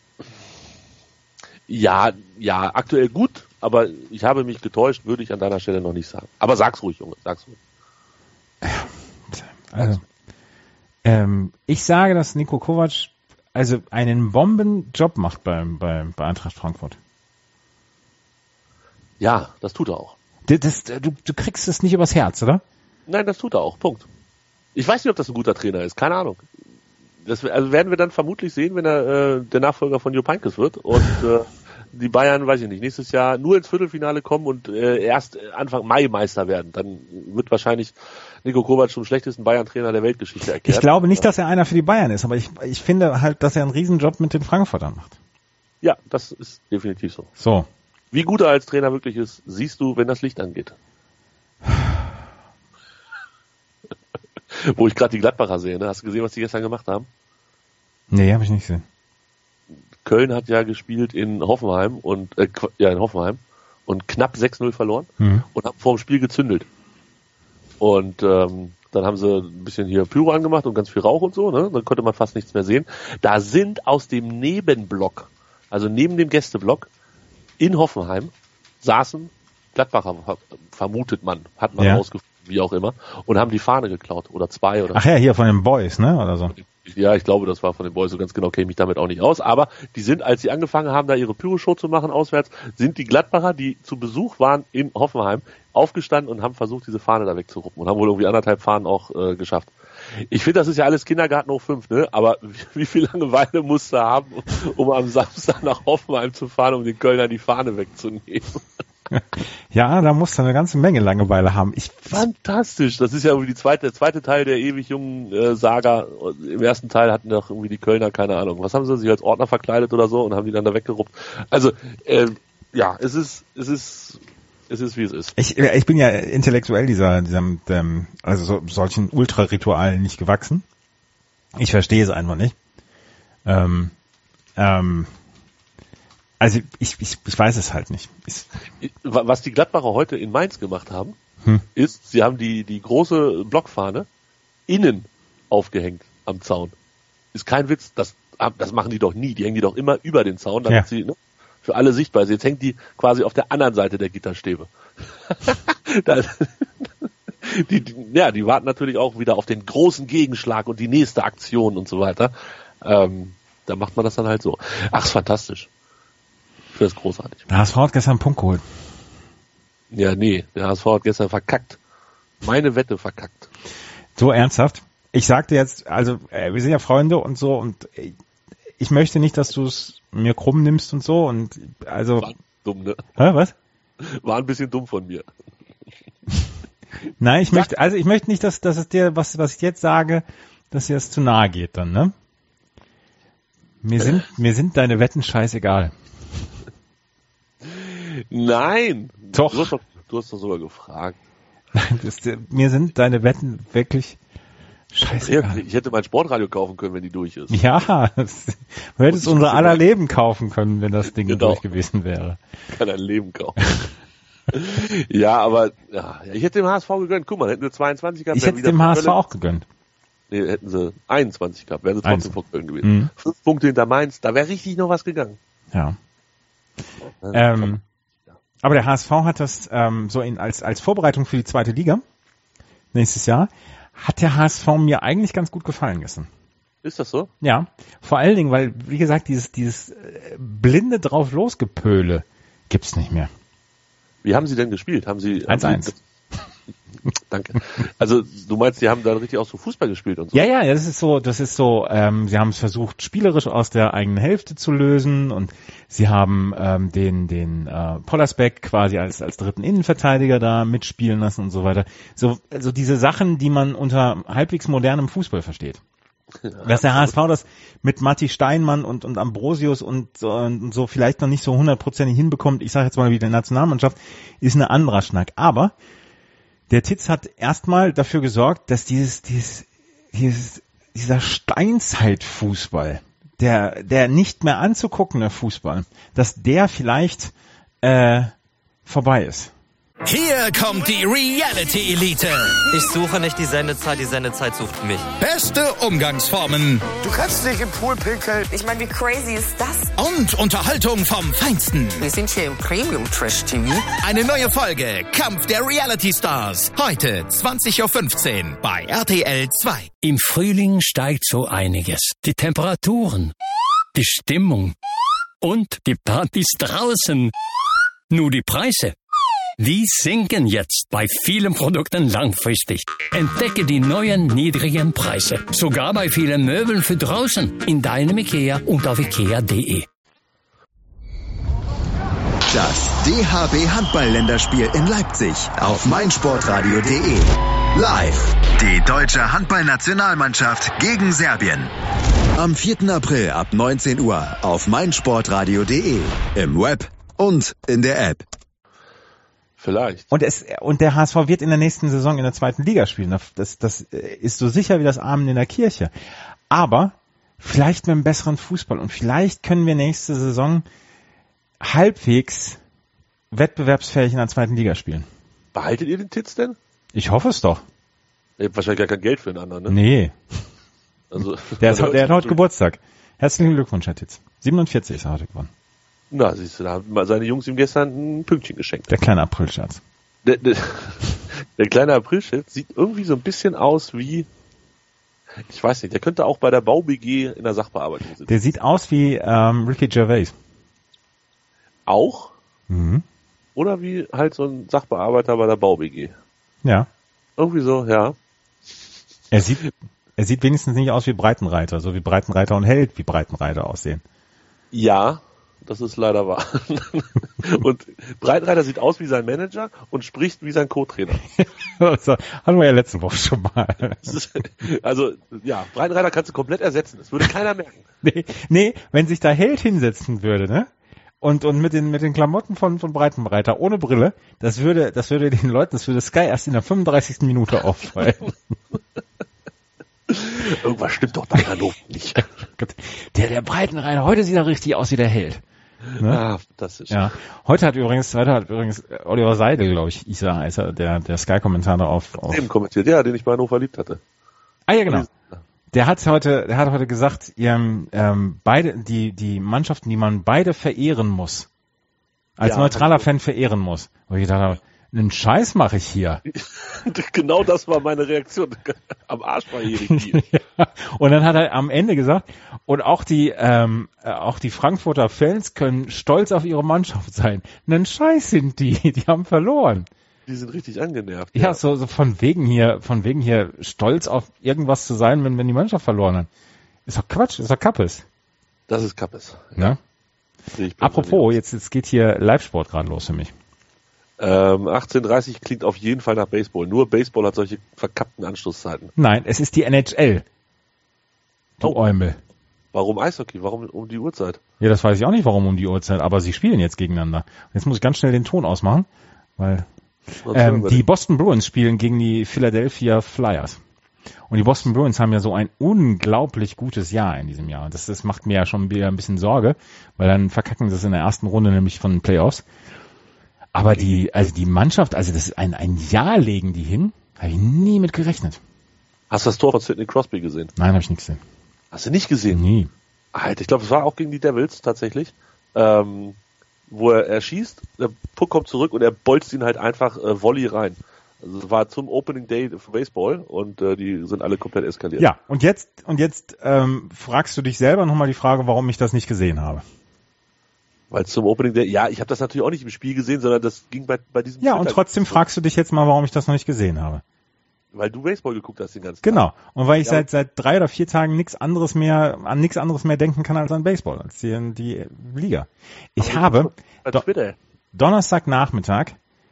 ja, aktuell gut, aber ich habe mich getäuscht, würde ich an deiner Stelle noch nicht sagen. Aber sag's ruhig, Junge, sag's ruhig. Also, ich sage, dass Niko Kovac einen Bombenjob macht bei Eintracht Frankfurt. Ja, das tut er auch. Du kriegst es nicht übers Herz, oder? Nein, das tut er auch. Punkt. Ich weiß nicht, ob das ein guter Trainer ist. Keine Ahnung. Das werden wir dann vermutlich sehen, wenn er der Nachfolger von Jupp Heynckes wird und die Bayern, weiß ich nicht, nächstes Jahr nur ins Viertelfinale kommen und erst Anfang Mai Meister werden. Dann wird wahrscheinlich Niko Kovac zum schlechtesten Bayern-Trainer der Weltgeschichte erklärt. Ich glaube nicht, dass er einer für die Bayern ist, aber ich finde halt, dass er einen Riesenjob mit den Frankfurtern macht. Ja, das ist definitiv so. So. Wie gut er als Trainer wirklich ist, siehst du, wenn das Licht angeht. Wo ich gerade die Gladbacher sehe, ne? Hast du gesehen, was die gestern gemacht haben? Nee, habe ich nicht gesehen. Köln hat ja gespielt in Hoffenheim und knapp 6-0 verloren und haben vor dem Spiel gezündelt. Und dann haben sie ein bisschen hier Pyro angemacht und ganz viel Rauch und so, ne? Dann konnte man fast nichts mehr sehen. Da sind aus dem Nebenblock, also neben dem Gästeblock, in Hoffenheim saßen Gladbacher, vermutet man, hat man rausgefunden, wie auch immer, und haben die Fahne geklaut oder 2 oder. Ach ja, hier von den Boys, ne, oder so. Ja, ich glaube, das war von den Boys, so ganz genau kenne ich mich damit auch nicht aus, aber die sind, als sie angefangen haben, da ihre Pyro-Show zu machen auswärts, sind die Gladbacher, die zu Besuch waren in Hoffenheim, aufgestanden und haben versucht, diese Fahne da wegzuruppen und haben wohl irgendwie 1,5 Fahnen auch geschafft. Ich finde, das ist ja alles Kindergarten hoch 5, ne? Aber wie viel Langeweile musst du haben, um am Samstag nach Hoffenheim zu fahren, um den Kölner die Fahne wegzunehmen? Ja, da musst du eine ganze Menge Langeweile haben. Fantastisch. Das ist ja irgendwie der zweite Teil der ewig jungen Saga. Im ersten Teil hatten doch irgendwie die Kölner, keine Ahnung. Was haben sie sich als Ordner verkleidet oder so und haben die dann da weggeruppt? Also, ja, es ist wie es ist. Ich bin ja intellektuell solchen Ultra-Ritualen nicht gewachsen. Ich verstehe es einfach nicht. Also ich weiß es halt nicht. Was die Gladbacher heute in Mainz gemacht haben, ist, sie haben die große Blockfahne innen aufgehängt am Zaun. Ist kein Witz, das machen die doch nie. Die hängen die doch immer über den Zaun, damit sie für alle sichtbar sind. Jetzt hängt die quasi auf der anderen Seite der Gitterstäbe. Die warten natürlich auch wieder auf den großen Gegenschlag und die nächste Aktion und so weiter. Da macht man das dann halt so. Ach, ist fantastisch. Das ist großartig. Der HSV hat gestern einen Punkt geholt. Ja, nee, der HSV hat gestern verkackt. Meine Wette verkackt. So ernsthaft? Ich sagte jetzt, also wir sind ja Freunde und so und ich möchte nicht, dass du es mir krumm nimmst und so und also... War dumm, ne? Hä, was? War ein bisschen dumm von mir. Nein, ich möchte nicht, dass es dir, was ich jetzt sage, dass dir das zu nahe geht dann, ne? Mir sind deine Wetten scheißegal. Nein! Doch. Du hast doch sogar gefragt. Nein, mir sind deine Wetten wirklich scheißegal. Ich hätte mein Sportradio kaufen können, wenn die durch ist. Ja, du hättest unser aller Leben kaufen können, wenn das Ding durch gewesen wäre. Ich kann ein Leben kaufen. Ja, aber ich hätte dem HSV gegönnt. Guck mal, hätten sie 22 gehabt. Ich hätte dem HSV auch gegönnt. Nee, hätten sie 21 gehabt, wären sie trotzdem vor Köln gewesen. 5 Punkte hinter Mainz, da wäre richtig noch was gegangen. Ja. Aber der HSV hat das als Vorbereitung für die zweite Liga nächstes Jahr, hat der HSV mir eigentlich ganz gut gefallen gestern. Ist das so? Ja, vor allen Dingen, weil, wie gesagt, dieses blinde drauf losgepöle gibt's nicht mehr. Wie haben sie denn gespielt? 1-1. Danke. Also du meinst, die haben dann richtig auch so Fußball gespielt und so? Ja, das ist so, sie haben es versucht, spielerisch aus der eigenen Hälfte zu lösen und sie haben den Pollersbeck quasi als dritten Innenverteidiger da mitspielen lassen und so weiter. So, also diese Sachen, die man unter halbwegs modernem Fußball versteht. Dass der HSV das mit Matti Steinmann und Ambrosius und so vielleicht noch nicht so 100% hinbekommt, ich sage jetzt mal wie der Nationalmannschaft, ist ein anderer Schnack. Aber der Titz hat erstmal dafür gesorgt, dass dieser Steinzeitfußball, der nicht mehr anzuguckende Fußball, dass der vielleicht vorbei ist. Hier kommt die Reality Elite. Ich suche nicht die Sendezeit sucht mich. Beste Umgangsformen Du kannst nicht im Pool pinkeln. Ich meine, wie crazy ist das? und Unterhaltung vom Feinsten. Wir sind hier im Premium Trash TV. Eine neue Folge Kampf der Reality Stars. Heute 20.15 Uhr bei RTL 2. Im Frühling steigt so einiges. Die Temperaturen, die Stimmung und die Partys draußen. Nur die Preise, die sinken jetzt bei vielen Produkten langfristig. Entdecke die neuen niedrigen Preise. Sogar bei vielen Möbeln für draußen. In deinem IKEA und auf IKEA.de. Das DHB Handball-Länderspiel in Leipzig auf meinsportradio.de. Live. Die deutsche Handballnationalmannschaft gegen Serbien. Am 4. April ab 19 Uhr auf meinsportradio.de. Im Web und in der App. Vielleicht. Und der HSV wird in der nächsten Saison in der zweiten Liga spielen. Das ist so sicher wie das Amen in der Kirche. Aber vielleicht mit einem besseren Fußball. Und vielleicht können wir nächste Saison halbwegs wettbewerbsfähig in der zweiten Liga spielen. Behaltet ihr den Titz denn? Ich hoffe es doch. Ihr habt wahrscheinlich gar kein Geld für einen anderen, ne? Nee. Also, Der hat heute Geburtstag. Herzlichen Glückwunsch, Herr Titz. 47 ist er heute geworden. Na, siehst du, da haben seine Jungs ihm gestern ein Pünktchen geschenkt. Der kleine Aprilscherz. Der kleine Aprilscherz sieht irgendwie so ein bisschen aus wie, ich weiß nicht, der könnte auch bei der Bau-BG in der Sachbearbeitung sitzen. Der sieht aus wie Ricky Gervais. Auch? Mhm. Oder wie halt so ein Sachbearbeiter bei der Bau-BG. Ja. Irgendwie so, ja. Er sieht wenigstens nicht aus wie Breitenreiter, so wie Breitenreiter und Held wie Breitenreiter aussehen. Ja, das ist leider wahr. Und Breitenreiter sieht aus wie sein Manager und spricht wie sein Co-Trainer. Das hatten wir ja letzte Woche schon mal. Also, ja, Breitenreiter kannst du komplett ersetzen. Das würde keiner merken. Nee, wenn sich da Held hinsetzen würde, ne? Und mit den Klamotten von Breitenreiter ohne Brille, das würde den Leuten, das würde Sky erst in der 35. Minute auffallen. Irgendwas stimmt doch da Hannover nicht. Der Breitenreiter, heute sieht er richtig aus wie der Held. Ne? Ah, fantastisch. Ja. Heute hat übrigens Oliver Seidel, glaube ich, ist er der Sky-Kommentator auf Eben kommentiert, ja, den ich bei Hannover liebt hatte. Ah ja, genau. Der hat heute gesagt, beide, die Mannschaften, die man beide verehren muss, als neutraler Fan verehren muss. Und ich dachte, einen Scheiß mache ich hier. Genau das war meine Reaktion. Am Arsch war hier die ja. Und dann hat er am Ende gesagt, und auch die Frankfurter Fans können stolz auf ihre Mannschaft sein. Einen Scheiß sind die haben verloren. Die sind richtig angenervt. Ja, so von wegen hier stolz auf irgendwas zu sein, wenn die Mannschaft verloren hat. Ist doch Quatsch, ist doch Kappes. Das ist Kappes. Ja. Apropos, jetzt geht hier Live-Sport gerade los für mich. 18:30 klingt auf jeden Fall nach Baseball. Nur Baseball hat solche verkappten Anschlusszeiten. Nein, es ist die NHL. Du Eumel. Warum Eishockey? Warum um die Uhrzeit? Ja, das weiß ich auch nicht, warum um die Uhrzeit, aber sie spielen jetzt gegeneinander. Jetzt muss ich ganz schnell den Ton ausmachen, weil die Boston Bruins spielen gegen die Philadelphia Flyers. Und die Boston Bruins haben ja so ein unglaublich gutes Jahr in diesem Jahr. Das macht mir ja schon wieder ein bisschen Sorge, weil dann verkacken sie es in der ersten Runde nämlich von den Playoffs. Aber die Mannschaft, also das ist ein Jahr legen die hin, habe ich nie mit gerechnet. Hast du das Tor von Sidney Crosby gesehen? Nein, habe ich nicht gesehen. Hast du nicht gesehen? Nie. Alter, ich glaube, es war auch gegen die Devils tatsächlich, wo er schießt, der Puck kommt zurück und er bolzt ihn halt einfach Volley rein. Also es war zum Opening Day für Baseball und die sind alle komplett eskaliert. Ja, und jetzt fragst du dich selber nochmal die Frage, warum ich das nicht gesehen habe. Weil zum Opening Day, ja, ich habe das natürlich auch nicht im Spiel gesehen, sondern das ging bei diesem Ja, und trotzdem fragst du dich jetzt mal, warum ich das noch nicht gesehen habe. Weil du Baseball geguckt hast den ganzen Tag. Genau. Und weil ich seit 3 oder 4 Tagen an nichts anderes mehr denken kann als an Baseball, als die Liga. Ich habe Donnerstagnachmittag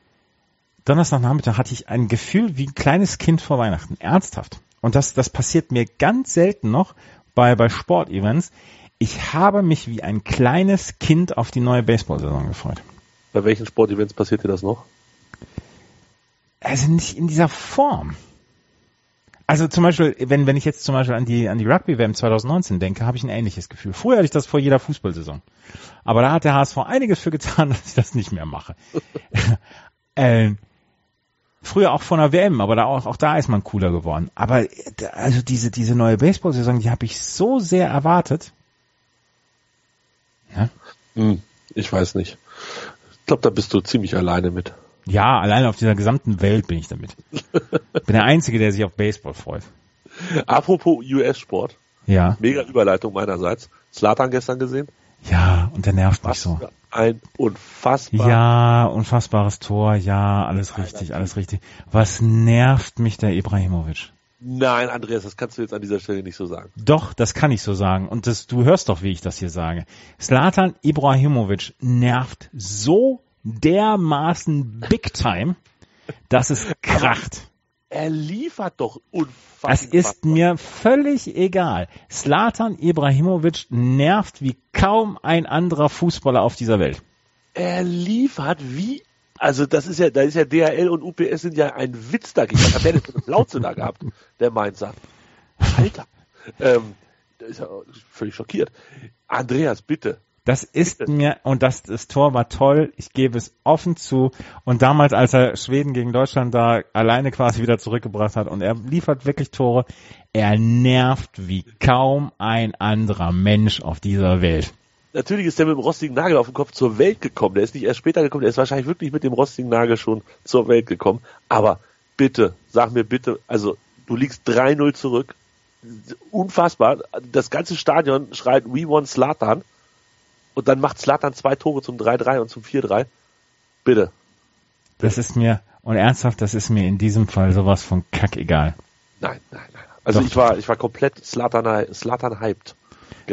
hatte ich ein Gefühl wie ein kleines Kind vor Weihnachten. Ernsthaft. Und das passiert mir ganz selten noch bei Sportevents. Ich habe mich wie ein kleines Kind auf die neue Baseball-Saison gefreut. Bei welchen Sportevents passiert dir das noch? Also nicht in dieser Form. Also zum Beispiel, wenn ich jetzt zum Beispiel an die Rugby-WM 2019 denke, habe ich ein ähnliches Gefühl. Früher hatte ich das vor jeder Fußballsaison. Aber da hat der HSV einiges für getan, dass ich das nicht mehr mache. Früher auch von der WM, aber auch da ist man cooler geworden. Aber also diese neue Baseball-Saison, die habe ich so sehr erwartet. Ja? Ich weiß nicht. Ich glaube, da bist du ziemlich alleine mit. Ja, alleine auf dieser gesamten Welt bin ich damit. Bin der Einzige, der sich auf Baseball freut. Apropos US-Sport. Ja. Mega Überleitung meinerseits. Zlatan gestern gesehen? Ja, und der nervt mich so. Ein unfassbares Tor. Ja, alles richtig. Was nervt mich der Ibrahimovic? Nein, Andreas, das kannst du jetzt an dieser Stelle nicht so sagen. Doch, das kann ich so sagen. Und du hörst doch, wie ich das hier sage. Zlatan Ibrahimovic nervt so dermaßen big time, dass es kracht. Er liefert doch unfassbar. Das ist mir völlig egal. Zlatan Ibrahimovic nervt wie kaum ein anderer Fußballer auf dieser Welt. Er liefert wie, also da ist ja DHL und UPS sind ja ein Witz dagegen. Was hat der denn für eine Plauze da gehabt, der Mainzer? Alter, der ist ja völlig schockiert. Andreas, bitte. Das ist mir, und das Tor war toll, ich gebe es offen zu. Und damals, als er Schweden gegen Deutschland da alleine quasi wieder zurückgebracht hat, und er liefert wirklich Tore, er nervt wie kaum ein anderer Mensch auf dieser Welt. Natürlich ist der mit dem rostigen Nagel auf dem Kopf zur Welt gekommen. Der ist nicht erst später gekommen, der ist wahrscheinlich wirklich mit dem rostigen Nagel schon zur Welt gekommen. Aber bitte, sag mir bitte, also du liegst 3-0 zurück. Unfassbar. Das ganze Stadion schreit "We want Zlatan". Und dann macht Zlatan 2 Tore zum 3-3 und zum 4-3. Bitte. Das ist mir in diesem Fall sowas von kackegal. Nein. Also ich war komplett Zlatan hyped. Nee,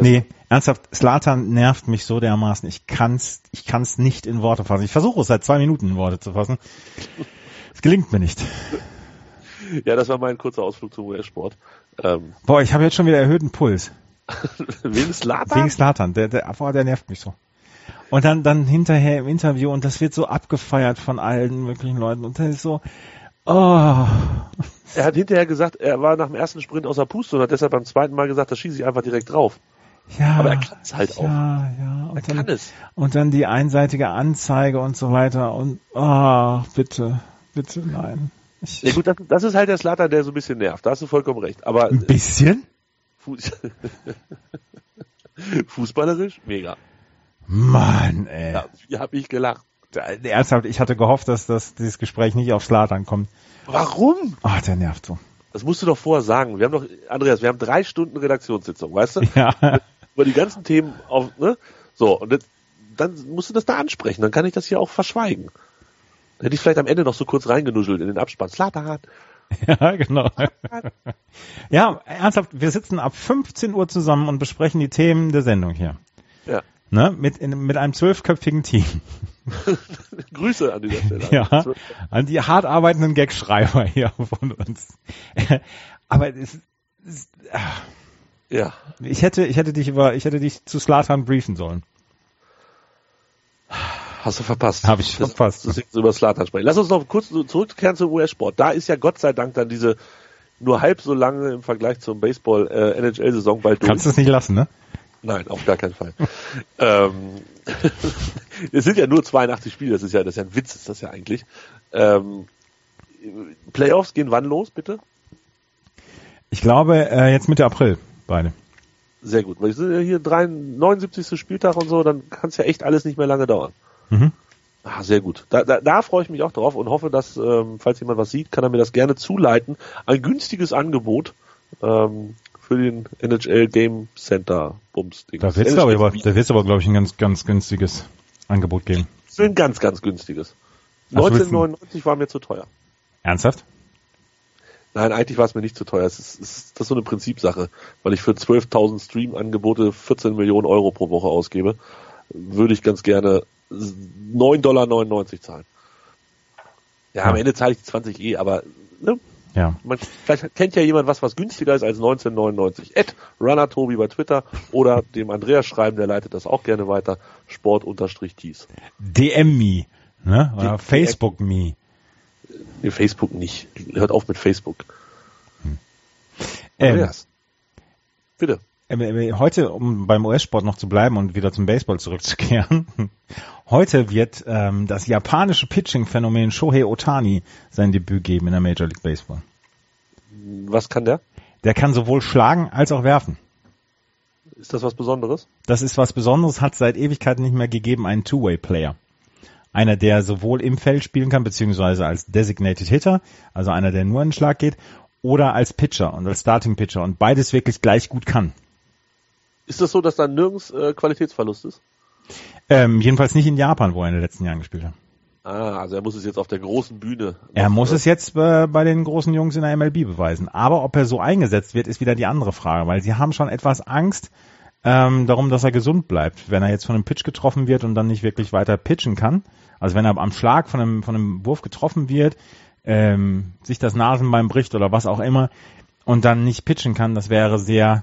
Ernsthaft, Zlatan nervt mich so dermaßen. Ich kann's nicht in Worte fassen. Ich versuche es seit 2 Minuten in Worte zu fassen. Es gelingt mir nicht. Ja, das war mein kurzer Ausflug zum US-Sport. Boah, ich habe jetzt schon wieder erhöhten Puls. Wegen Zlatan? Wegen Zlatan. Der nervt mich so. Und dann hinterher im Interview, und das wird so abgefeiert von allen möglichen Leuten. Und das ist so, oh. Er hat hinterher gesagt, er war nach dem ersten Sprint außer Puste und hat deshalb beim zweiten Mal gesagt, da schieße ich einfach direkt drauf. Ja, aber er kann es halt auch. Ja. Er kann es. Und dann die einseitige Anzeige und so weiter. Und bitte, nein. Ja gut, das ist halt der Zlatan, der so ein bisschen nervt. Da hast du vollkommen recht. Aber ein bisschen? Fußballerisch? Mega. Mann, ey. Ja, wie hab ich gelacht. Ernsthaft, ich hatte gehofft, dass dieses Gespräch nicht auf Zlatan kommt. Warum? Ach, der nervt so. Das musst du doch vorher sagen. Wir haben 3 Stunden Redaktionssitzung, weißt du? Ja. Über die ganzen Themen ne? So, und dann musst du das da ansprechen. Dann kann ich das hier auch verschweigen. Dann hätte ich vielleicht am Ende noch so kurz reingenuschelt in den Abspann. Zlatan. Ja, genau. Ja, ernsthaft, wir sitzen ab 15 Uhr zusammen und besprechen die Themen der Sendung hier. Ja. Ne? Mit einem 12-köpfigen Team. Grüße an dieser Stelle. Ja, an die hart arbeitenden Gagschreiber hier von uns. Aber ja. Ich hätte dich zu Zlatan briefen sollen. Hast du verpasst. Habe ich verpasst. Das ist über Zlatan sprechen. Lass uns noch kurz zurückkehren zum US-Sport. Da ist ja Gott sei Dank dann diese nur halb so lange im Vergleich zum Baseball NHL-Saison bald durch. Kannst du es nicht lassen, ne? Nein, auf gar keinen Fall. Es sind ja nur 82 Spiele, das ist ja ein Witz, ist das ja eigentlich. Playoffs gehen wann los, bitte? Ich glaube, jetzt Mitte April, beide. Sehr gut, weil es sind ja hier 79. Spieltag und so, dann kann es ja echt alles nicht mehr lange dauern. Mhm. Sehr gut. Da freue ich mich auch drauf und hoffe, dass, falls jemand was sieht, kann er mir das gerne zuleiten. Ein günstiges Angebot für den NHL Game Center Bums-Ding. Da wird es aber, glaube ich, ein ganz, ganz günstiges Angebot geben. Für ein ganz, ganz günstiges. 1999 war mir zu teuer. Ernsthaft? Nein, eigentlich war es mir nicht zu teuer. Das ist so eine Prinzipsache. Weil ich für 12.000 Stream-Angebote 14 Millionen Euro pro Woche ausgebe, würde ich ganz gerne $9,99 zahlen. Ja, am Ende zahle ich die 20 aber ne? Ja. Vielleicht kennt ja jemand was günstiger ist als 19,99. @runnertobi bei Twitter oder dem Andreas schreiben, der leitet das auch gerne weiter. Sport_Tees. DM me, ne? Oder Facebook me. Nee, Facebook nicht. Hört auf mit Facebook. Andreas. Bitte. Heute, um beim US-Sport noch zu bleiben und wieder zum Baseball zurückzukehren, heute wird das japanische Pitching-Phänomen Shohei Ohtani sein Debüt geben in der Major League Baseball. Was kann der? Der kann sowohl schlagen als auch werfen. Ist das was Besonderes? Das ist was Besonderes, hat seit Ewigkeiten nicht mehr gegeben, einen Two-Way-Player. Einer, der sowohl im Feld spielen kann, beziehungsweise als Designated Hitter, also einer, der nur in den Schlag geht, oder als Pitcher und als Starting Pitcher und beides wirklich gleich gut kann. Ist das so, dass da nirgends Qualitätsverlust ist? Jedenfalls nicht in Japan, wo er in den letzten Jahren gespielt hat. Also er muss es jetzt auf der großen Bühne. Er muss es jetzt bei den großen Jungs in der MLB beweisen. Aber ob er so eingesetzt wird, ist wieder die andere Frage, weil sie haben schon etwas Angst darum, dass er gesund bleibt. Wenn er jetzt von einem Pitch getroffen wird und dann nicht wirklich weiter pitchen kann, also wenn er am Schlag von einem Wurf getroffen wird, sich das Nasenbein bricht oder was auch immer und dann nicht pitchen kann, das wäre sehr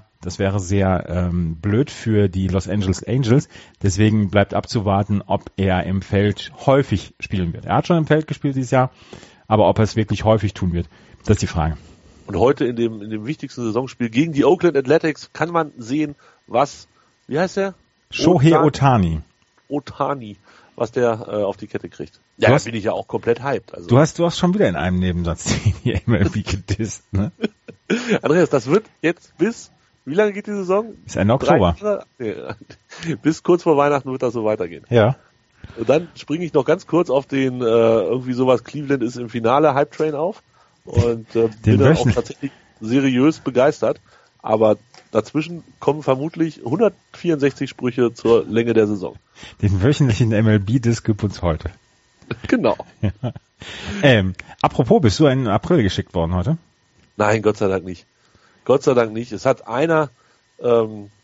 blöd für die Los Angeles Angels. Deswegen bleibt abzuwarten, ob er im Feld häufig spielen wird. Er hat schon im Feld gespielt dieses Jahr, aber ob er es wirklich häufig tun wird, das ist die Frage. Und heute in dem wichtigsten Saisonspiel gegen die Oakland Athletics kann man sehen, wie heißt der? Shohei Ohtani. Ohtani, was der auf die Kette kriegt. Ja, da bin ich ja auch komplett hyped. Also. Du hast schon wieder in einem Nebensatz die MLB gedisst, ne? Andreas, das wird jetzt wie lange geht die Saison? Bis Ende Oktober. Bis kurz vor Weihnachten wird das so weitergehen. Ja. Und dann springe ich noch ganz kurz auf den irgendwie sowas Cleveland ist im Finale Hype-Train auf und bin dann auch tatsächlich seriös begeistert. Aber dazwischen kommen vermutlich 164 Sprüche zur Länge der Saison. Den wöchentlichen MLB-Diss gibt uns heute. Genau. Ja. Apropos, bist du in April geschickt worden heute? Nein, Gott sei Dank nicht. Gott sei Dank nicht. Es hat einer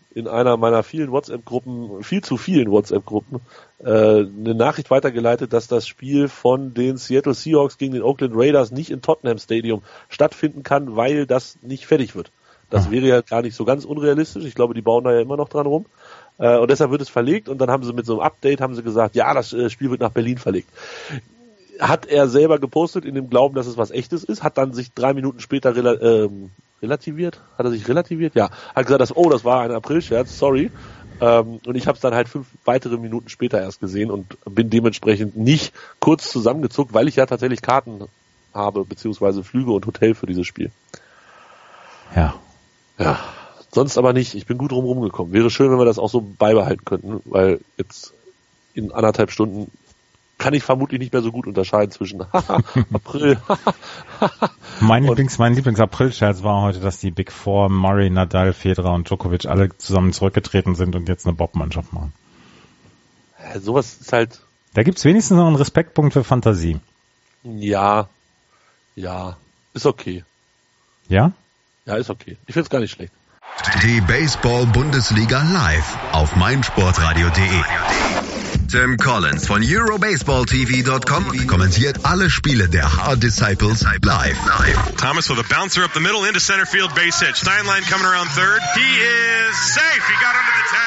in einer meiner vielen WhatsApp-Gruppen, viel zu vielen WhatsApp-Gruppen, eine Nachricht weitergeleitet, dass das Spiel von den Seattle Seahawks gegen den Oakland Raiders nicht in Tottenham Stadium stattfinden kann, weil das nicht fertig wird. Das wäre ja gar nicht so ganz unrealistisch. Ich glaube, die bauen da ja immer noch dran rum. Und deshalb wird es verlegt und dann haben sie mit so einem Update gesagt, ja, das Spiel wird nach Berlin verlegt. Hat er selber gepostet in dem Glauben, dass es was Echtes ist, hat dann sich 3 Minuten später relativiert? Hat er sich relativiert? Ja. Hat gesagt, das war ein Aprilscherz, sorry. Und ich habe es dann halt 5 weitere Minuten später erst gesehen und bin dementsprechend nicht kurz zusammengezuckt, weil ich ja tatsächlich Karten habe, beziehungsweise Flüge und Hotel für dieses Spiel. Ja. Ja, sonst aber nicht. Ich bin gut rumgekommen. Wäre schön, wenn wir das auch so beibehalten könnten, weil jetzt in 1,5 Stunden kann ich vermutlich nicht mehr so gut unterscheiden zwischen April. Mein Lieblings-April-Scherz war heute, dass die Big Four, Murray, Nadal, Federer und Djokovic alle zusammen zurückgetreten sind und jetzt eine Bob-Mannschaft machen. Sowas ist halt... Da gibt's wenigstens noch einen Respektpunkt für Fantasie. Ja, ist okay. Ja? Ja, ist okay. Ich find's gar nicht schlecht. Die Baseball-Bundesliga live auf meinsportradio.de. Tim Collins von EuroBaseballTV.com kommentiert alle Spiele der Hard Disciples live. Thomas with a bouncer up the middle into center field, base hit. Steinlein coming around third. He is safe. He got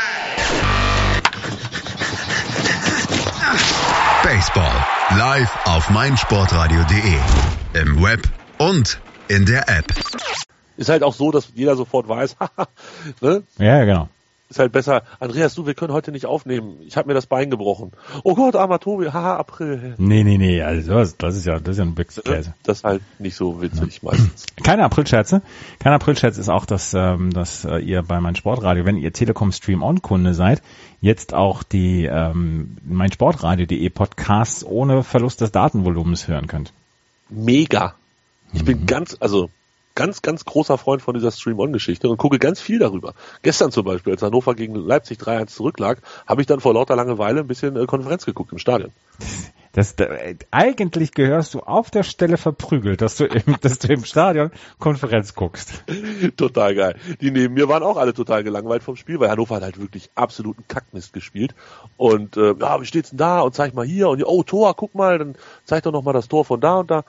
under the tag. Baseball live auf meinsportradio.de. Im Web und in der App. Ist halt auch so, dass jeder sofort weiß, ne? Ja, genau. Ist halt besser. Andreas, wir können heute nicht aufnehmen. Ich habe mir das Bein gebrochen. Oh Gott, armer Tobi, April. Nee, also das ist ja ein Büchskäse. Das ist halt nicht so witzig meistens. Keine Aprilscherze. Kein Aprilscherz ist auch, dass ihr bei meinsportradio, wenn ihr Telekom Stream-On-Kunde seid, jetzt auch die meinsportradio.de Podcasts ohne Verlust des Datenvolumens hören könnt. Mega. Ich bin ganz großer Freund von dieser Stream-On-Geschichte und gucke ganz viel darüber. Gestern zum Beispiel, als Hannover gegen Leipzig 3-1 zurücklag, habe ich dann vor lauter Langeweile ein bisschen Konferenz geguckt im Stadion. Eigentlich gehörst du auf der Stelle verprügelt, dass du im Stadion Konferenz guckst. Total geil. Die neben mir waren auch alle total gelangweilt vom Spiel, weil Hannover hat halt wirklich absoluten Kackmist gespielt. Und wie steht's denn da? Und zeig mal hier. Und Tor, guck mal, dann zeig doch noch mal das Tor von da und da.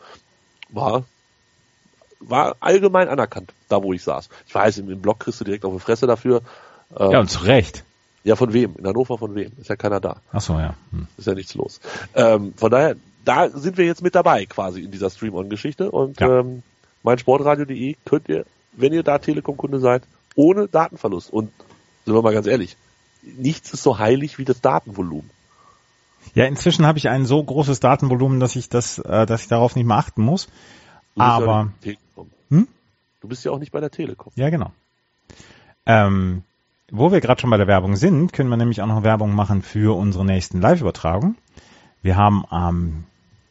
War allgemein anerkannt, da wo ich saß. Ich weiß, im Blog kriegst du direkt auf die Fresse dafür. Ja, und zu Recht. Ja, von wem? In Hannover von wem? Ist ja keiner da. Ach so, ja. Ist ja nichts los. Von daher, da sind wir jetzt mit dabei quasi in dieser Stream-On-Geschichte und meinsportradio.de könnt ihr, wenn ihr da Telekom-Kunde seid, ohne Datenverlust. Und sind wir mal ganz ehrlich, nichts ist so heilig wie das Datenvolumen. Ja, inzwischen habe ich ein so großes Datenvolumen, dass ich darauf nicht mehr achten muss. Aber du bist ja auch nicht bei der Telekom. Ja, genau. Wo wir gerade schon bei der Werbung sind, können wir nämlich auch noch Werbung machen für unsere nächsten Live-Übertragung. Wir haben am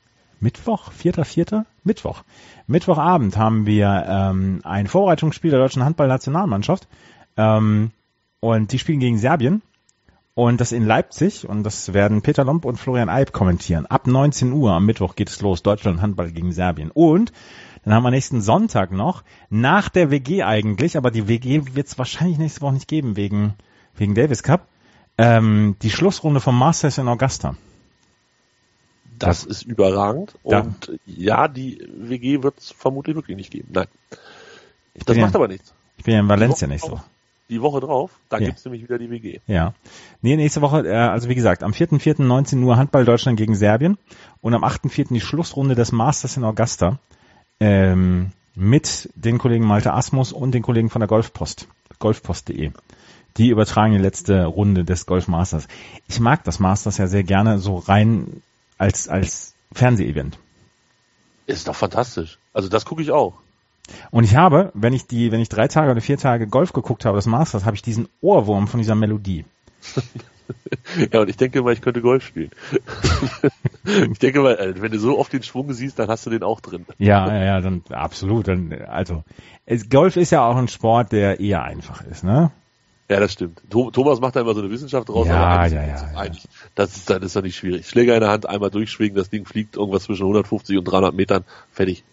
Mittwochabend haben wir ein Vorbereitungsspiel der deutschen Handball-Nationalmannschaft und die spielen gegen Serbien. Und das in Leipzig, und das werden Peter Lomb und Florian Eib kommentieren. Ab 19 Uhr am Mittwoch geht es los, Deutschland Handball gegen Serbien. Und dann haben wir nächsten Sonntag noch, nach der WG eigentlich, aber die WG wird es wahrscheinlich nächste Woche nicht geben, wegen Davis Cup, die Schlussrunde vom Masters in Augusta. Das ist überragend. Und ja, die WG wird es vermutlich wirklich nicht geben. Nein. Das macht aber nichts. Ich bin ja in Valencia nächste Woche. Die Woche drauf, da gibt's nämlich wieder die WG. Ja. Nee, nächste Woche, also wie gesagt, am 4.4. 19 Uhr Handball Deutschland gegen Serbien und am 8.4. die Schlussrunde des Masters in Augusta mit den Kollegen Malte Asmus und den Kollegen von der golfpost.de. Die übertragen die letzte Runde des Golf Masters. Ich mag das Masters ja sehr gerne so rein als Fernsehevent. Ist doch fantastisch. Also das gucke ich auch. Und ich habe, wenn ich 3 Tage oder 4 Tage Golf geguckt habe, das Masters, habe ich diesen Ohrwurm von dieser Melodie. Ja, und ich denke mal, ich könnte Golf spielen. Ich denke mal, wenn du so oft den Schwung siehst, dann hast du den auch drin. Ja, dann absolut. Golf ist ja auch ein Sport, der eher einfach ist, ne? Ja, das stimmt. Thomas macht da immer so eine Wissenschaft draus. Ja. Das ist doch nicht schwierig. Schläger in der Hand, einmal durchschwingen, das Ding fliegt irgendwas zwischen 150 und 300 Metern, fertig.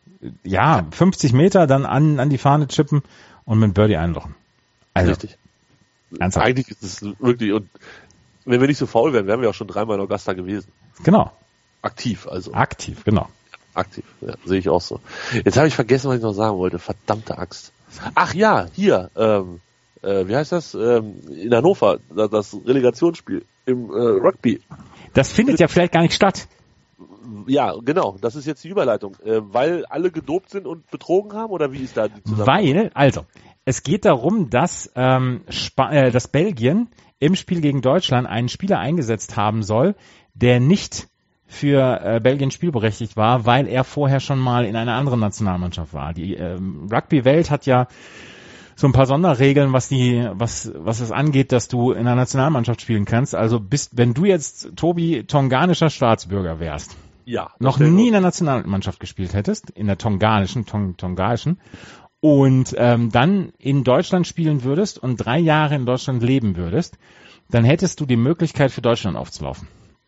Ja, 50 Meter, dann an die Fahne chippen und mit Birdie einlochen. Also, richtig. Ernsthaft? Eigentlich ist es wirklich, und wenn wir nicht so faul wären, wären wir auch schon 3-mal in Augusta gewesen. Genau. Aktiv, also. Aktiv, genau. Aktiv, ja, sehe ich auch so. Jetzt habe ich vergessen, was ich noch sagen wollte. Verdammte Axt. Ach ja, hier, wie heißt das? In Hannover, das Relegationsspiel im Rugby. Das findet ja vielleicht gar nicht statt. Ja, genau, das ist jetzt die Überleitung. Weil alle gedopt sind und betrogen haben, oder wie ist da die Zusammenhang? Weil, also, es geht darum, dass dass Belgien im Spiel gegen Deutschland einen Spieler eingesetzt haben soll, der nicht für Belgien spielberechtigt war, weil er vorher schon mal in einer anderen Nationalmannschaft war. Die Rugby-Welt hat ja so ein paar Sonderregeln, was es angeht, dass du in einer Nationalmannschaft spielen kannst. Also wenn du jetzt, Tobi, tonganischer Staatsbürger wärst, ja, noch nie in der Nationalmannschaft gespielt hättest, in der tongaischen, und dann in Deutschland spielen würdest und 3 Jahre in Deutschland leben würdest, dann hättest du die Möglichkeit, für Deutschland aufzulaufen.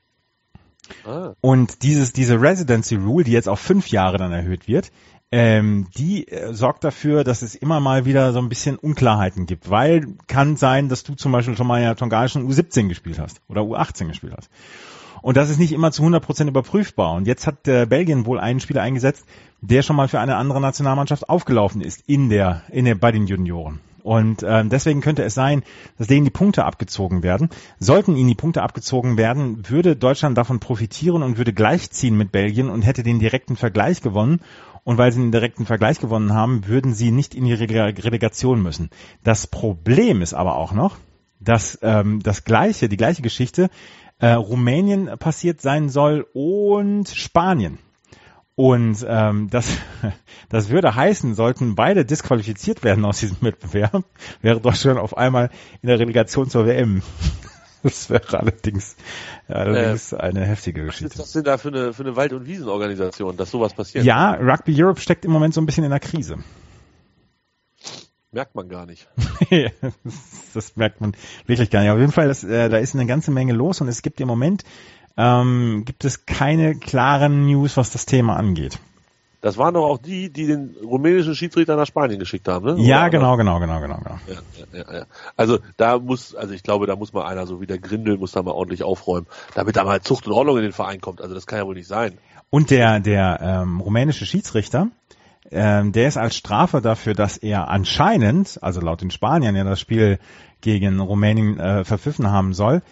Und diese Residency Rule, die jetzt auf 5 Jahre dann erhöht wird, die sorgt dafür, dass es immer mal wieder so ein bisschen Unklarheiten gibt, weil kann sein, dass du zum Beispiel schon mal in der tonganischen U17 gespielt hast oder U18 gespielt hast. Und das ist nicht immer zu 100% überprüfbar. Und jetzt hat Belgien wohl einen Spieler eingesetzt, der schon mal für eine andere Nationalmannschaft aufgelaufen ist bei den Junioren. Und deswegen könnte es sein, dass denen die Punkte abgezogen werden. Sollten ihnen die Punkte abgezogen werden, würde Deutschland davon profitieren und würde gleichziehen mit Belgien und hätte den direkten Vergleich gewonnen. Und weil sie den direkten Vergleich gewonnen haben, würden sie nicht in die Relegation müssen. Das Problem ist aber auch noch, dass die gleiche Geschichte Rumänien passiert sein soll und Spanien. Und das würde heißen, sollten beide disqualifiziert werden aus diesem Wettbewerb, wäre Deutschland auf einmal in der Relegation zur WM. Das wäre allerdings eine heftige Geschichte. Was ist das denn da für eine Wald- und Wiesenorganisation, dass sowas passiert? Ja, Rugby Europe steckt im Moment so ein bisschen in der Krise. Merkt man gar nicht. Das merkt man wirklich gar nicht. Auf jeden Fall, da ist eine ganze Menge los und es gibt im Moment gibt es keine klaren News, was das Thema angeht. Das waren doch auch die den rumänischen Schiedsrichter nach Spanien geschickt haben, ne? Ja, genau. Ja. Also ich glaube, da muss mal einer so wie der Grindel muss da mal ordentlich aufräumen, damit da mal Zucht und Ordnung in den Verein kommt. Also das kann ja wohl nicht sein. Und der rumänische Schiedsrichter, der ist als Strafe dafür, dass er anscheinend, also laut den Spaniern ja das Spiel gegen Rumänien verpfiffen haben soll,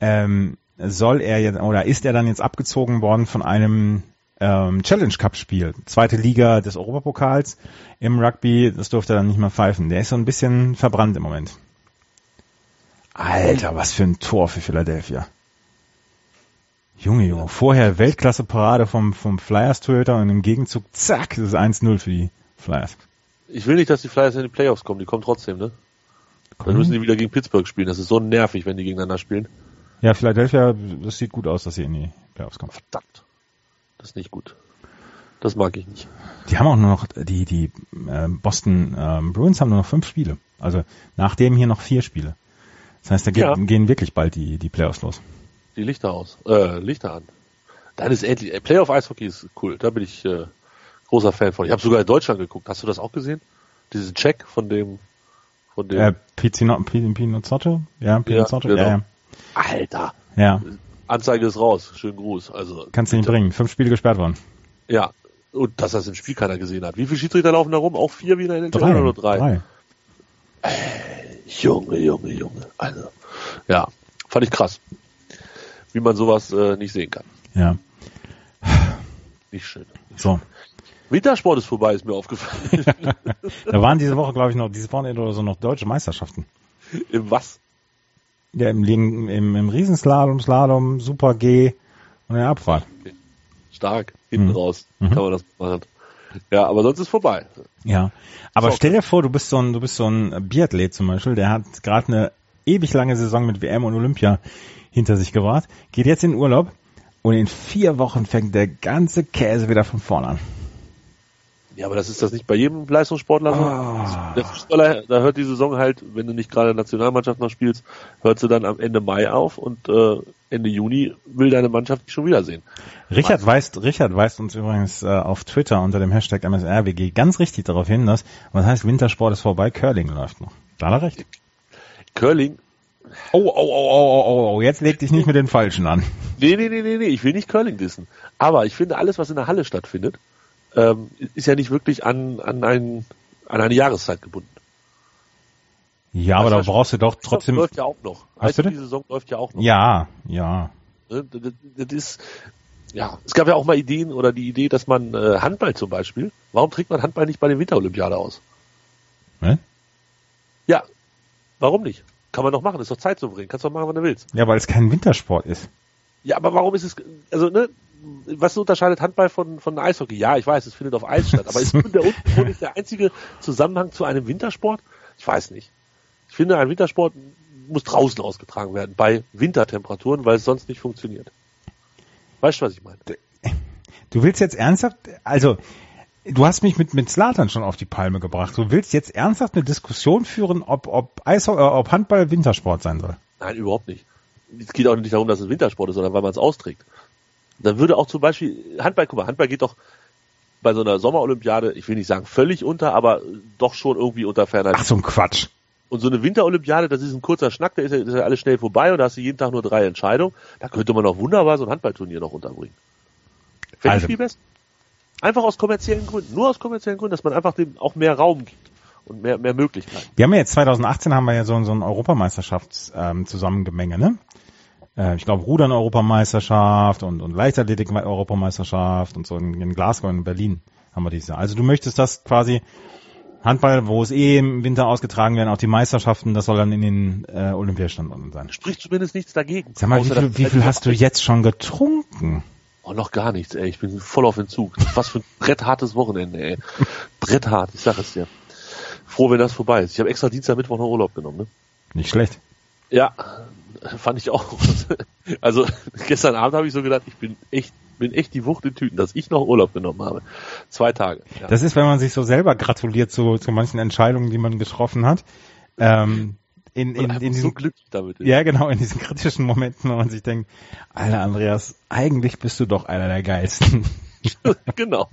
ist er dann jetzt abgezogen worden von einem Challenge Cup Spiel, 2. Liga des Europapokals im Rugby, das durfte er dann nicht mehr pfeifen. Der ist so ein bisschen verbrannt im Moment. Alter, was für ein Tor für Philadelphia. Junge, vorher Weltklasse-Parade vom Flyers-Torhüter und im Gegenzug, zack, das ist 1-0 für die Flyers. Ich will nicht, dass die Flyers in die Playoffs kommen, die kommen trotzdem, ne? Dann müssen die wieder gegen Pittsburgh spielen, das ist so nervig, wenn die gegeneinander spielen. Ja, Philadelphia, das sieht gut aus, dass sie in die Playoffs kommen. Verdammt. Das ist nicht gut. Das mag ich nicht. Die haben auch nur noch, die Boston Bruins haben nur noch 5 Spiele. Also nach dem hier noch 4 Spiele. Das heißt, da gehen wirklich bald die Playoffs los. Die Lichter an. Dann ist endlich, Playoff-Eishockey ist cool. Da bin ich großer Fan von. Ich habe sogar in Deutschland geguckt. Hast du das auch gesehen? Diesen Check von dem Pinozotto? Ja, Pinozotto. Genau. Ja. Alter. Ja. Anzeige ist raus. Schönen Gruß. Also kannst du nicht bringen. 5 Spiele gesperrt worden. Ja. Und dass das im Spiel keiner gesehen hat. Wie viele Schiedsrichter laufen da rum? Auch 4 wieder in den 3 oder nur 3? Junge. Also, ja. Fand ich krass. Wie man sowas nicht sehen kann. Ja. Nicht schön. So. Wintersport ist vorbei, ist mir aufgefallen. Da waren diese Wochenende oder so noch deutsche Meisterschaften. Im was? Ja, im Riesenslalom, Slalom, Super G und der Abfahrt. Okay. Stark, hinten raus kann man das machen. Ja, aber sonst ist vorbei. Ja, aber stell dir vor, du bist so ein Biathlet zum Beispiel, der hat gerade eine ewig lange Saison mit WM und Olympia hinter sich gebracht, geht jetzt in Urlaub und in 4 Wochen fängt der ganze Käse wieder von vorne an. Ja, aber das ist das nicht bei jedem Leistungssportler so? Der Fußballer, da hört die Saison halt, wenn du nicht gerade Nationalmannschaft noch spielst, hört sie dann am Ende Mai auf und Ende Juni will deine Mannschaft dich schon wiedersehen. Richard weist uns übrigens auf Twitter unter dem Hashtag MSRWG ganz richtig darauf hin, dass, was heißt Wintersport ist vorbei, Curling läuft noch. Da hat er recht. Curling Oh, jetzt leg dich nicht mit den Falschen an. Nee, ich will nicht Curling dissen. Aber ich finde, alles, was in der Halle stattfindet, ist ja nicht wirklich an eine Jahreszeit gebunden. Ja, aber da brauchst du doch trotzdem... Läuft ja auch noch. Die Saison läuft ja auch noch. Ja. Das ist, ja, es gab ja auch mal Ideen oder die Idee, dass man Handball zum Beispiel, warum trägt man Handball nicht bei der Winterolympiade aus? Ja, warum nicht? Kann man doch machen, ist doch Zeit zu bringen. Kannst doch machen, wann du willst. Ja, weil es kein Wintersport ist. Ja, aber warum ist es, also, ne, was unterscheidet Handball von Eishockey? Ja, ich weiß, es findet auf Eis statt, aber ist der einzige Zusammenhang zu einem Wintersport? Ich weiß nicht. Ich finde, ein Wintersport muss draußen ausgetragen werden, bei Wintertemperaturen, weil es sonst nicht funktioniert. Weißt du, was ich meine? Du willst jetzt ernsthaft, also, du hast mich mit Zlatan schon auf die Palme gebracht. Du willst jetzt ernsthaft eine Diskussion führen, ob Handball Wintersport sein soll? Nein, überhaupt nicht. Es geht auch nicht darum, dass es Wintersport ist, sondern weil man es austrägt. Dann würde auch zum Beispiel Handball geht doch bei so einer Sommerolympiade, ich will nicht sagen völlig unter, aber doch schon irgendwie unter ferner. Ach, so ein Quatsch. Und so eine Winterolympiade, das ist ein kurzer Schnack, da ist ja alles schnell vorbei und da hast du jeden Tag nur 3 Entscheidungen. Da könnte man auch wunderbar so ein Handballturnier noch unterbringen. Fände ich viel besser. Einfach aus kommerziellen Gründen. Nur aus kommerziellen Gründen, dass man einfach dem auch mehr Raum gibt und mehr Möglichkeiten. Wir haben ja jetzt 2018 haben wir ja so ein Europameisterschafts-Zusammengemenge, ne? Ich glaube, Rudern-Europameisterschaft und Leichtathletik-Europameisterschaft und so in Glasgow und in Berlin haben wir dieses Jahr. Also du möchtest das quasi Handball, wo es im Winter ausgetragen werden, auch die Meisterschaften, das soll dann in den Olympiastandorten sein. Spricht zumindest nichts dagegen. Sag mal, wie viel hast du jetzt schon getrunken? Oh, noch gar nichts, ey. Ich bin voll auf Entzug. Was für ein bretthartes Wochenende, ey. Bretthart, ich sag es dir. Froh, wenn das vorbei ist. Ich habe extra Dienstag, Mittwoch noch Urlaub genommen, ne? Nicht schlecht. Ja, fand ich auch. Also, gestern Abend habe ich so gedacht, ich bin echt die Wucht in Tüten, dass ich noch Urlaub genommen habe. 2 Tage. Ja. Das ist, wenn man sich so selber gratuliert zu manchen Entscheidungen, die man getroffen hat. In diesen, so glücklich damit ist. Ja, genau, in diesen kritischen Momenten, wo man sich denkt, Alter Andreas, eigentlich bist du doch einer der Geilsten. Genau.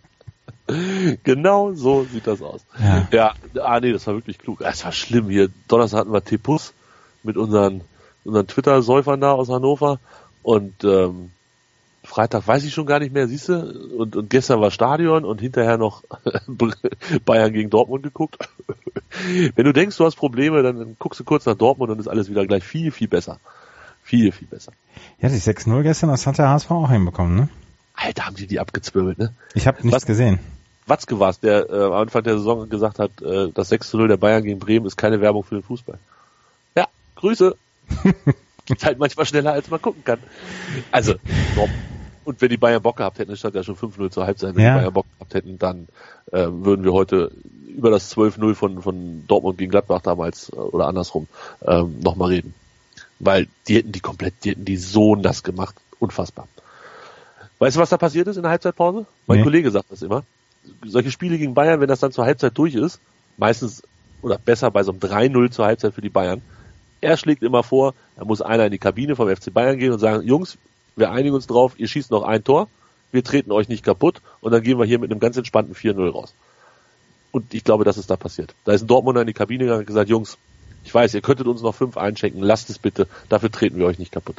Genau so sieht das aus. Ja, das war wirklich klug. Es war schlimm hier. Donnerstag hatten wir Tepus mit unseren Twitter-Säufern da aus Hannover und Freitag weiß ich schon gar nicht mehr, siehst du? Und gestern war Stadion und hinterher noch Bayern gegen Dortmund geguckt. Wenn du denkst, du hast Probleme, dann guckst du kurz nach Dortmund und ist alles wieder gleich viel, viel besser. Viel, viel besser. Ja, die 6-0 gestern, das hat der HSV auch hinbekommen, ne? Alter, haben die abgezwirbelt, ne? Ich habe nichts gesehen. Watzke war's, der am Anfang der Saison gesagt hat, das 6-0 der Bayern gegen Bremen ist keine Werbung für den Fußball. Ja, Grüße. Geht halt manchmal schneller, als man gucken kann. Also, und wenn die Bayern Bock gehabt hätten, stand ja schon 5-0 zur Halbzeit, wenn die Bayern Bock gehabt hätten, dann würden wir heute über das 12-0 von Dortmund gegen Gladbach damals oder andersrum nochmal reden. Weil die hätten die so nass gemacht. Unfassbar. Weißt du, was da passiert ist in der Halbzeitpause? Mein Kollege sagt das immer. Solche Spiele gegen Bayern, wenn das dann zur Halbzeit durch ist, meistens oder besser bei so einem 3-0 zur Halbzeit für die Bayern, er schlägt immer vor, da muss einer in die Kabine vom FC Bayern gehen und sagen, Jungs, wir einigen uns drauf, ihr schießt noch ein Tor, wir treten euch nicht kaputt und dann gehen wir hier mit einem ganz entspannten 4-0 raus. Und ich glaube, das ist da passiert. Da ist ein Dortmunder in die Kabine gegangen und gesagt, Jungs, ich weiß, ihr könntet uns noch 5 einschenken, lasst es bitte, dafür treten wir euch nicht kaputt.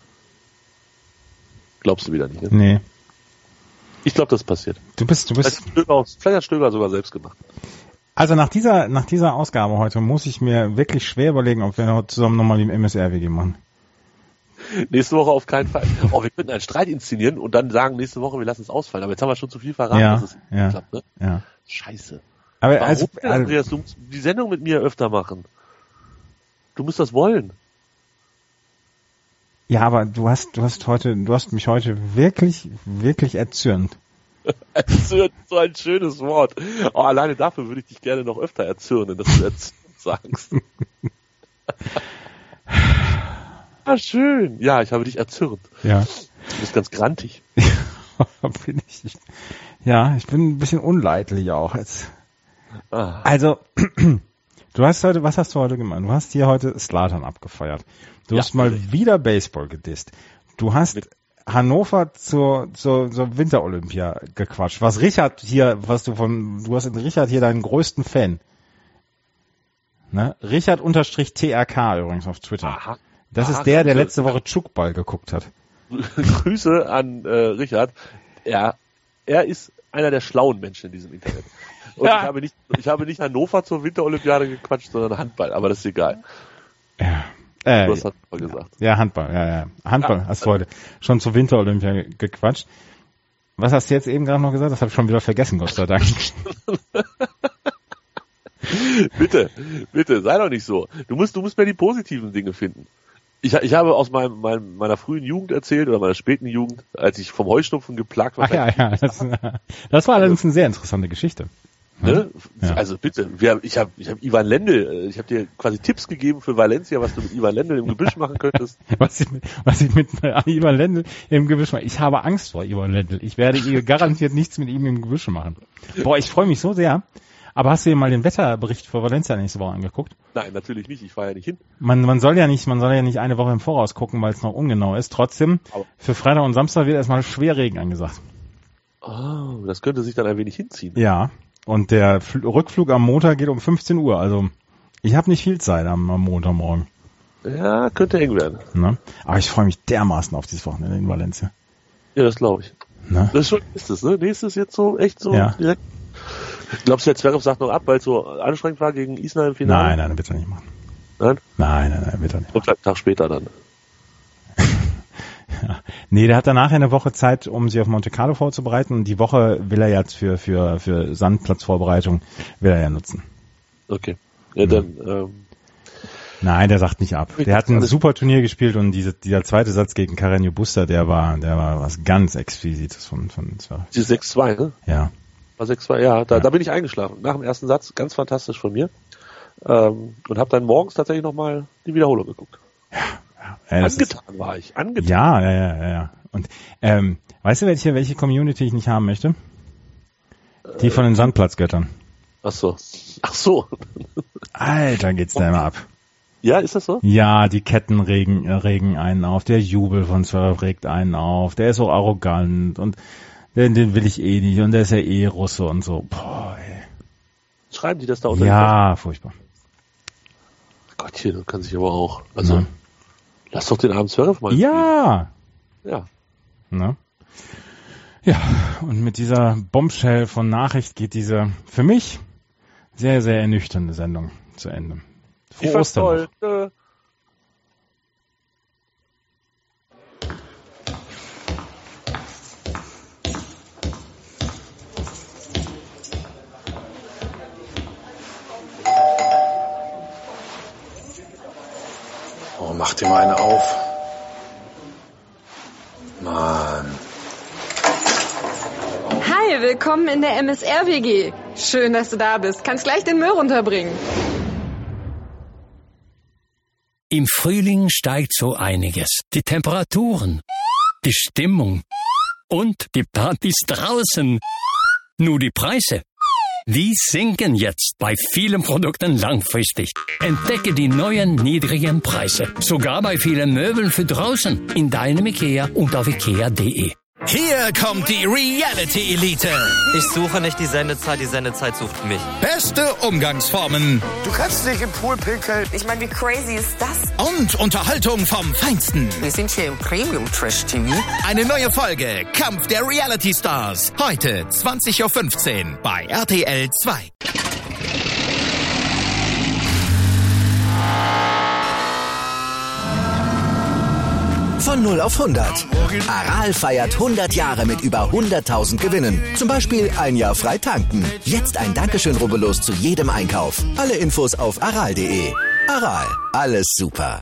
Glaubst du wieder nicht, ne? Nee. Ich glaube, das ist passiert. Du bist. Vielleicht hat Stöger sogar selbst gemacht. Also nach dieser Ausgabe heute muss ich mir wirklich schwer überlegen, ob wir zusammen nochmal die MSR-WG machen. Nächste Woche auf keinen Fall. Wir könnten einen Streit inszenieren und dann sagen, nächste Woche, wir lassen es ausfallen. Aber jetzt haben wir schon zu viel verraten, dass es nicht klappt, ne? Ja. Scheiße. Aber warum denn, Andreas, du musst die Sendung mit mir öfter machen? Du musst das wollen. Ja, aber du hast mich heute wirklich, wirklich erzürnt. Erzürnt, so ein schönes Wort. Oh, alleine dafür würde ich dich gerne noch öfter erzürnen, dass du erzürnt sagst. Ah, schön. Ja, ich habe dich erzürnt. Ja. Du bist ganz grantig. Bin ich. Ja, ich bin ein bisschen unleidlich auch jetzt. Also, was hast du heute gemacht? Du hast hier heute Zlatan abgefeiert. Du hast mal wieder Baseball gedisst. Du hast Hannover zur Winterolympia gequatscht. Du hast in Richard hier deinen größten Fan. Ne? Richard_TRK übrigens auf Twitter. Aha. Das ist der letzte Woche Tschukball geguckt hat. Grüße an Richard. Er ist einer der schlauen Menschen in diesem Internet. Und ja. ich habe nicht Hannover zur Winterolympiade gequatscht, sondern Handball, aber das ist egal. Ja. Du hast Handball gesagt. Ja, Handball, ja. Handball hast du heute schon zur Winterolympia gequatscht. Was hast du jetzt eben gerade noch gesagt? Das habe ich schon wieder vergessen, Gott sei Dank. Bitte, sei doch nicht so. Du musst mir die positiven Dinge finden. Ich habe aus meiner frühen Jugend erzählt, oder meiner späten Jugend, als ich vom Heuschnupfen geplagt war. Ach ja, das war allerdings eine sehr interessante Geschichte. Ne? Ja. Also bitte, ich habe Ivan Lendl, ich habe dir quasi Tipps gegeben für Valencia, was du mit Ivan Lendl im Gebüsch machen könntest. Was ich mit Ivan Lendl im Gebüsch mache. Ich habe Angst vor Ivan Lendl. Ich werde garantiert nichts mit ihm im Gebüsch machen. Boah, ich freue mich so sehr. Aber hast du dir mal den Wetterbericht für Valencia nächste Woche angeguckt? Nein, natürlich nicht. Ich fahre ja nicht hin. Man soll ja nicht eine Woche im Voraus gucken, weil es noch ungenau ist. Trotzdem, für Freitag und Samstag wird erstmal Schwerregen angesagt. Oh, das könnte sich dann ein wenig hinziehen. Ja. Und der Rückflug am Montag geht um 15 Uhr. Also ich habe nicht viel Zeit am Montagmorgen. Ja, könnte eng werden. Ne? Aber ich freue mich dermaßen auf dieses Wochenende in Valencia. Ja, das glaube ich. Ne? Das ist schon nächstes, ne? Nächstes jetzt so echt so direkt. Glaubst du, der Zverev sagt noch ab, weil es so anstrengend war gegen Isner im Finale? Nein, wird er nicht machen. Nein? Nein, wird er nicht. Und vielleicht einen Tag später dann. Ja. Nee, der hat danach eine Woche Zeit, um sich auf Monte Carlo vorzubereiten, und die Woche will er jetzt für Sandplatzvorbereitung will er ja nutzen. Okay. Ja, dann, Nein, der sagt nicht ab. Der hat ein super Turnier gespielt, und dieser zweite Satz gegen Carreño Busta, der war was ganz Exquisites von Zverev. Die 6-2, ne? Ja. 6-2, ja. Da bin ich eingeschlafen. Nach dem ersten Satz, ganz fantastisch von mir. Und habe dann morgens tatsächlich nochmal die Wiederholung geguckt. Ja, angetan war ich. Angetan. Ja. Und weißt du, welche Community ich nicht haben möchte? Die von den Sandplatzgöttern. Ach so. Alter, geht's da immer ab. Ja, ist das so? Ja, die Ketten regen einen auf. Der Jubel von Zverev regt einen auf. Der ist so arrogant und den will ich eh nicht, und der ist ja eh Russe und so. Boah, ey. Schreiben die das da unter? Ja, furchtbar. Gottchen, das kann sich aber auch. Also, lass doch den armen Zverev mal. Ja. Ja. Na? Ja, und mit dieser Bombshell von Nachricht geht diese für mich sehr, sehr ernüchternde Sendung zu Ende. Frohe Ostern. Oh, mach dir mal eine auf. Mann. Hi, willkommen in der MSR-WG. Schön, dass du da bist. Kannst gleich den Müll runterbringen. Im Frühling steigt so einiges. Die Temperaturen, die Stimmung und die Partys draußen. Nur die Preise, die sinken jetzt bei vielen Produkten langfristig. Entdecke die neuen niedrigen Preise. Sogar bei vielen Möbeln für draußen. In deinem Ikea und auf ikea.de. Hier kommt die Reality Elite. Ich suche nicht die Sendezeit sucht mich. Beste Umgangsformen. Du kannst nicht im Pool pinkeln. Ich meine, wie crazy ist das? Und Unterhaltung vom Feinsten. Wir sind hier im Premium Trash TV. Eine neue Folge Kampf der Reality Stars. Heute 20.15 Uhr bei RTL 2. Von 0 auf 100. Aral feiert 100 Jahre mit über 100.000 Gewinnen. Zum Beispiel ein Jahr frei tanken. Jetzt ein Dankeschön, rubbellos zu jedem Einkauf. Alle Infos auf aral.de. Aral, alles super.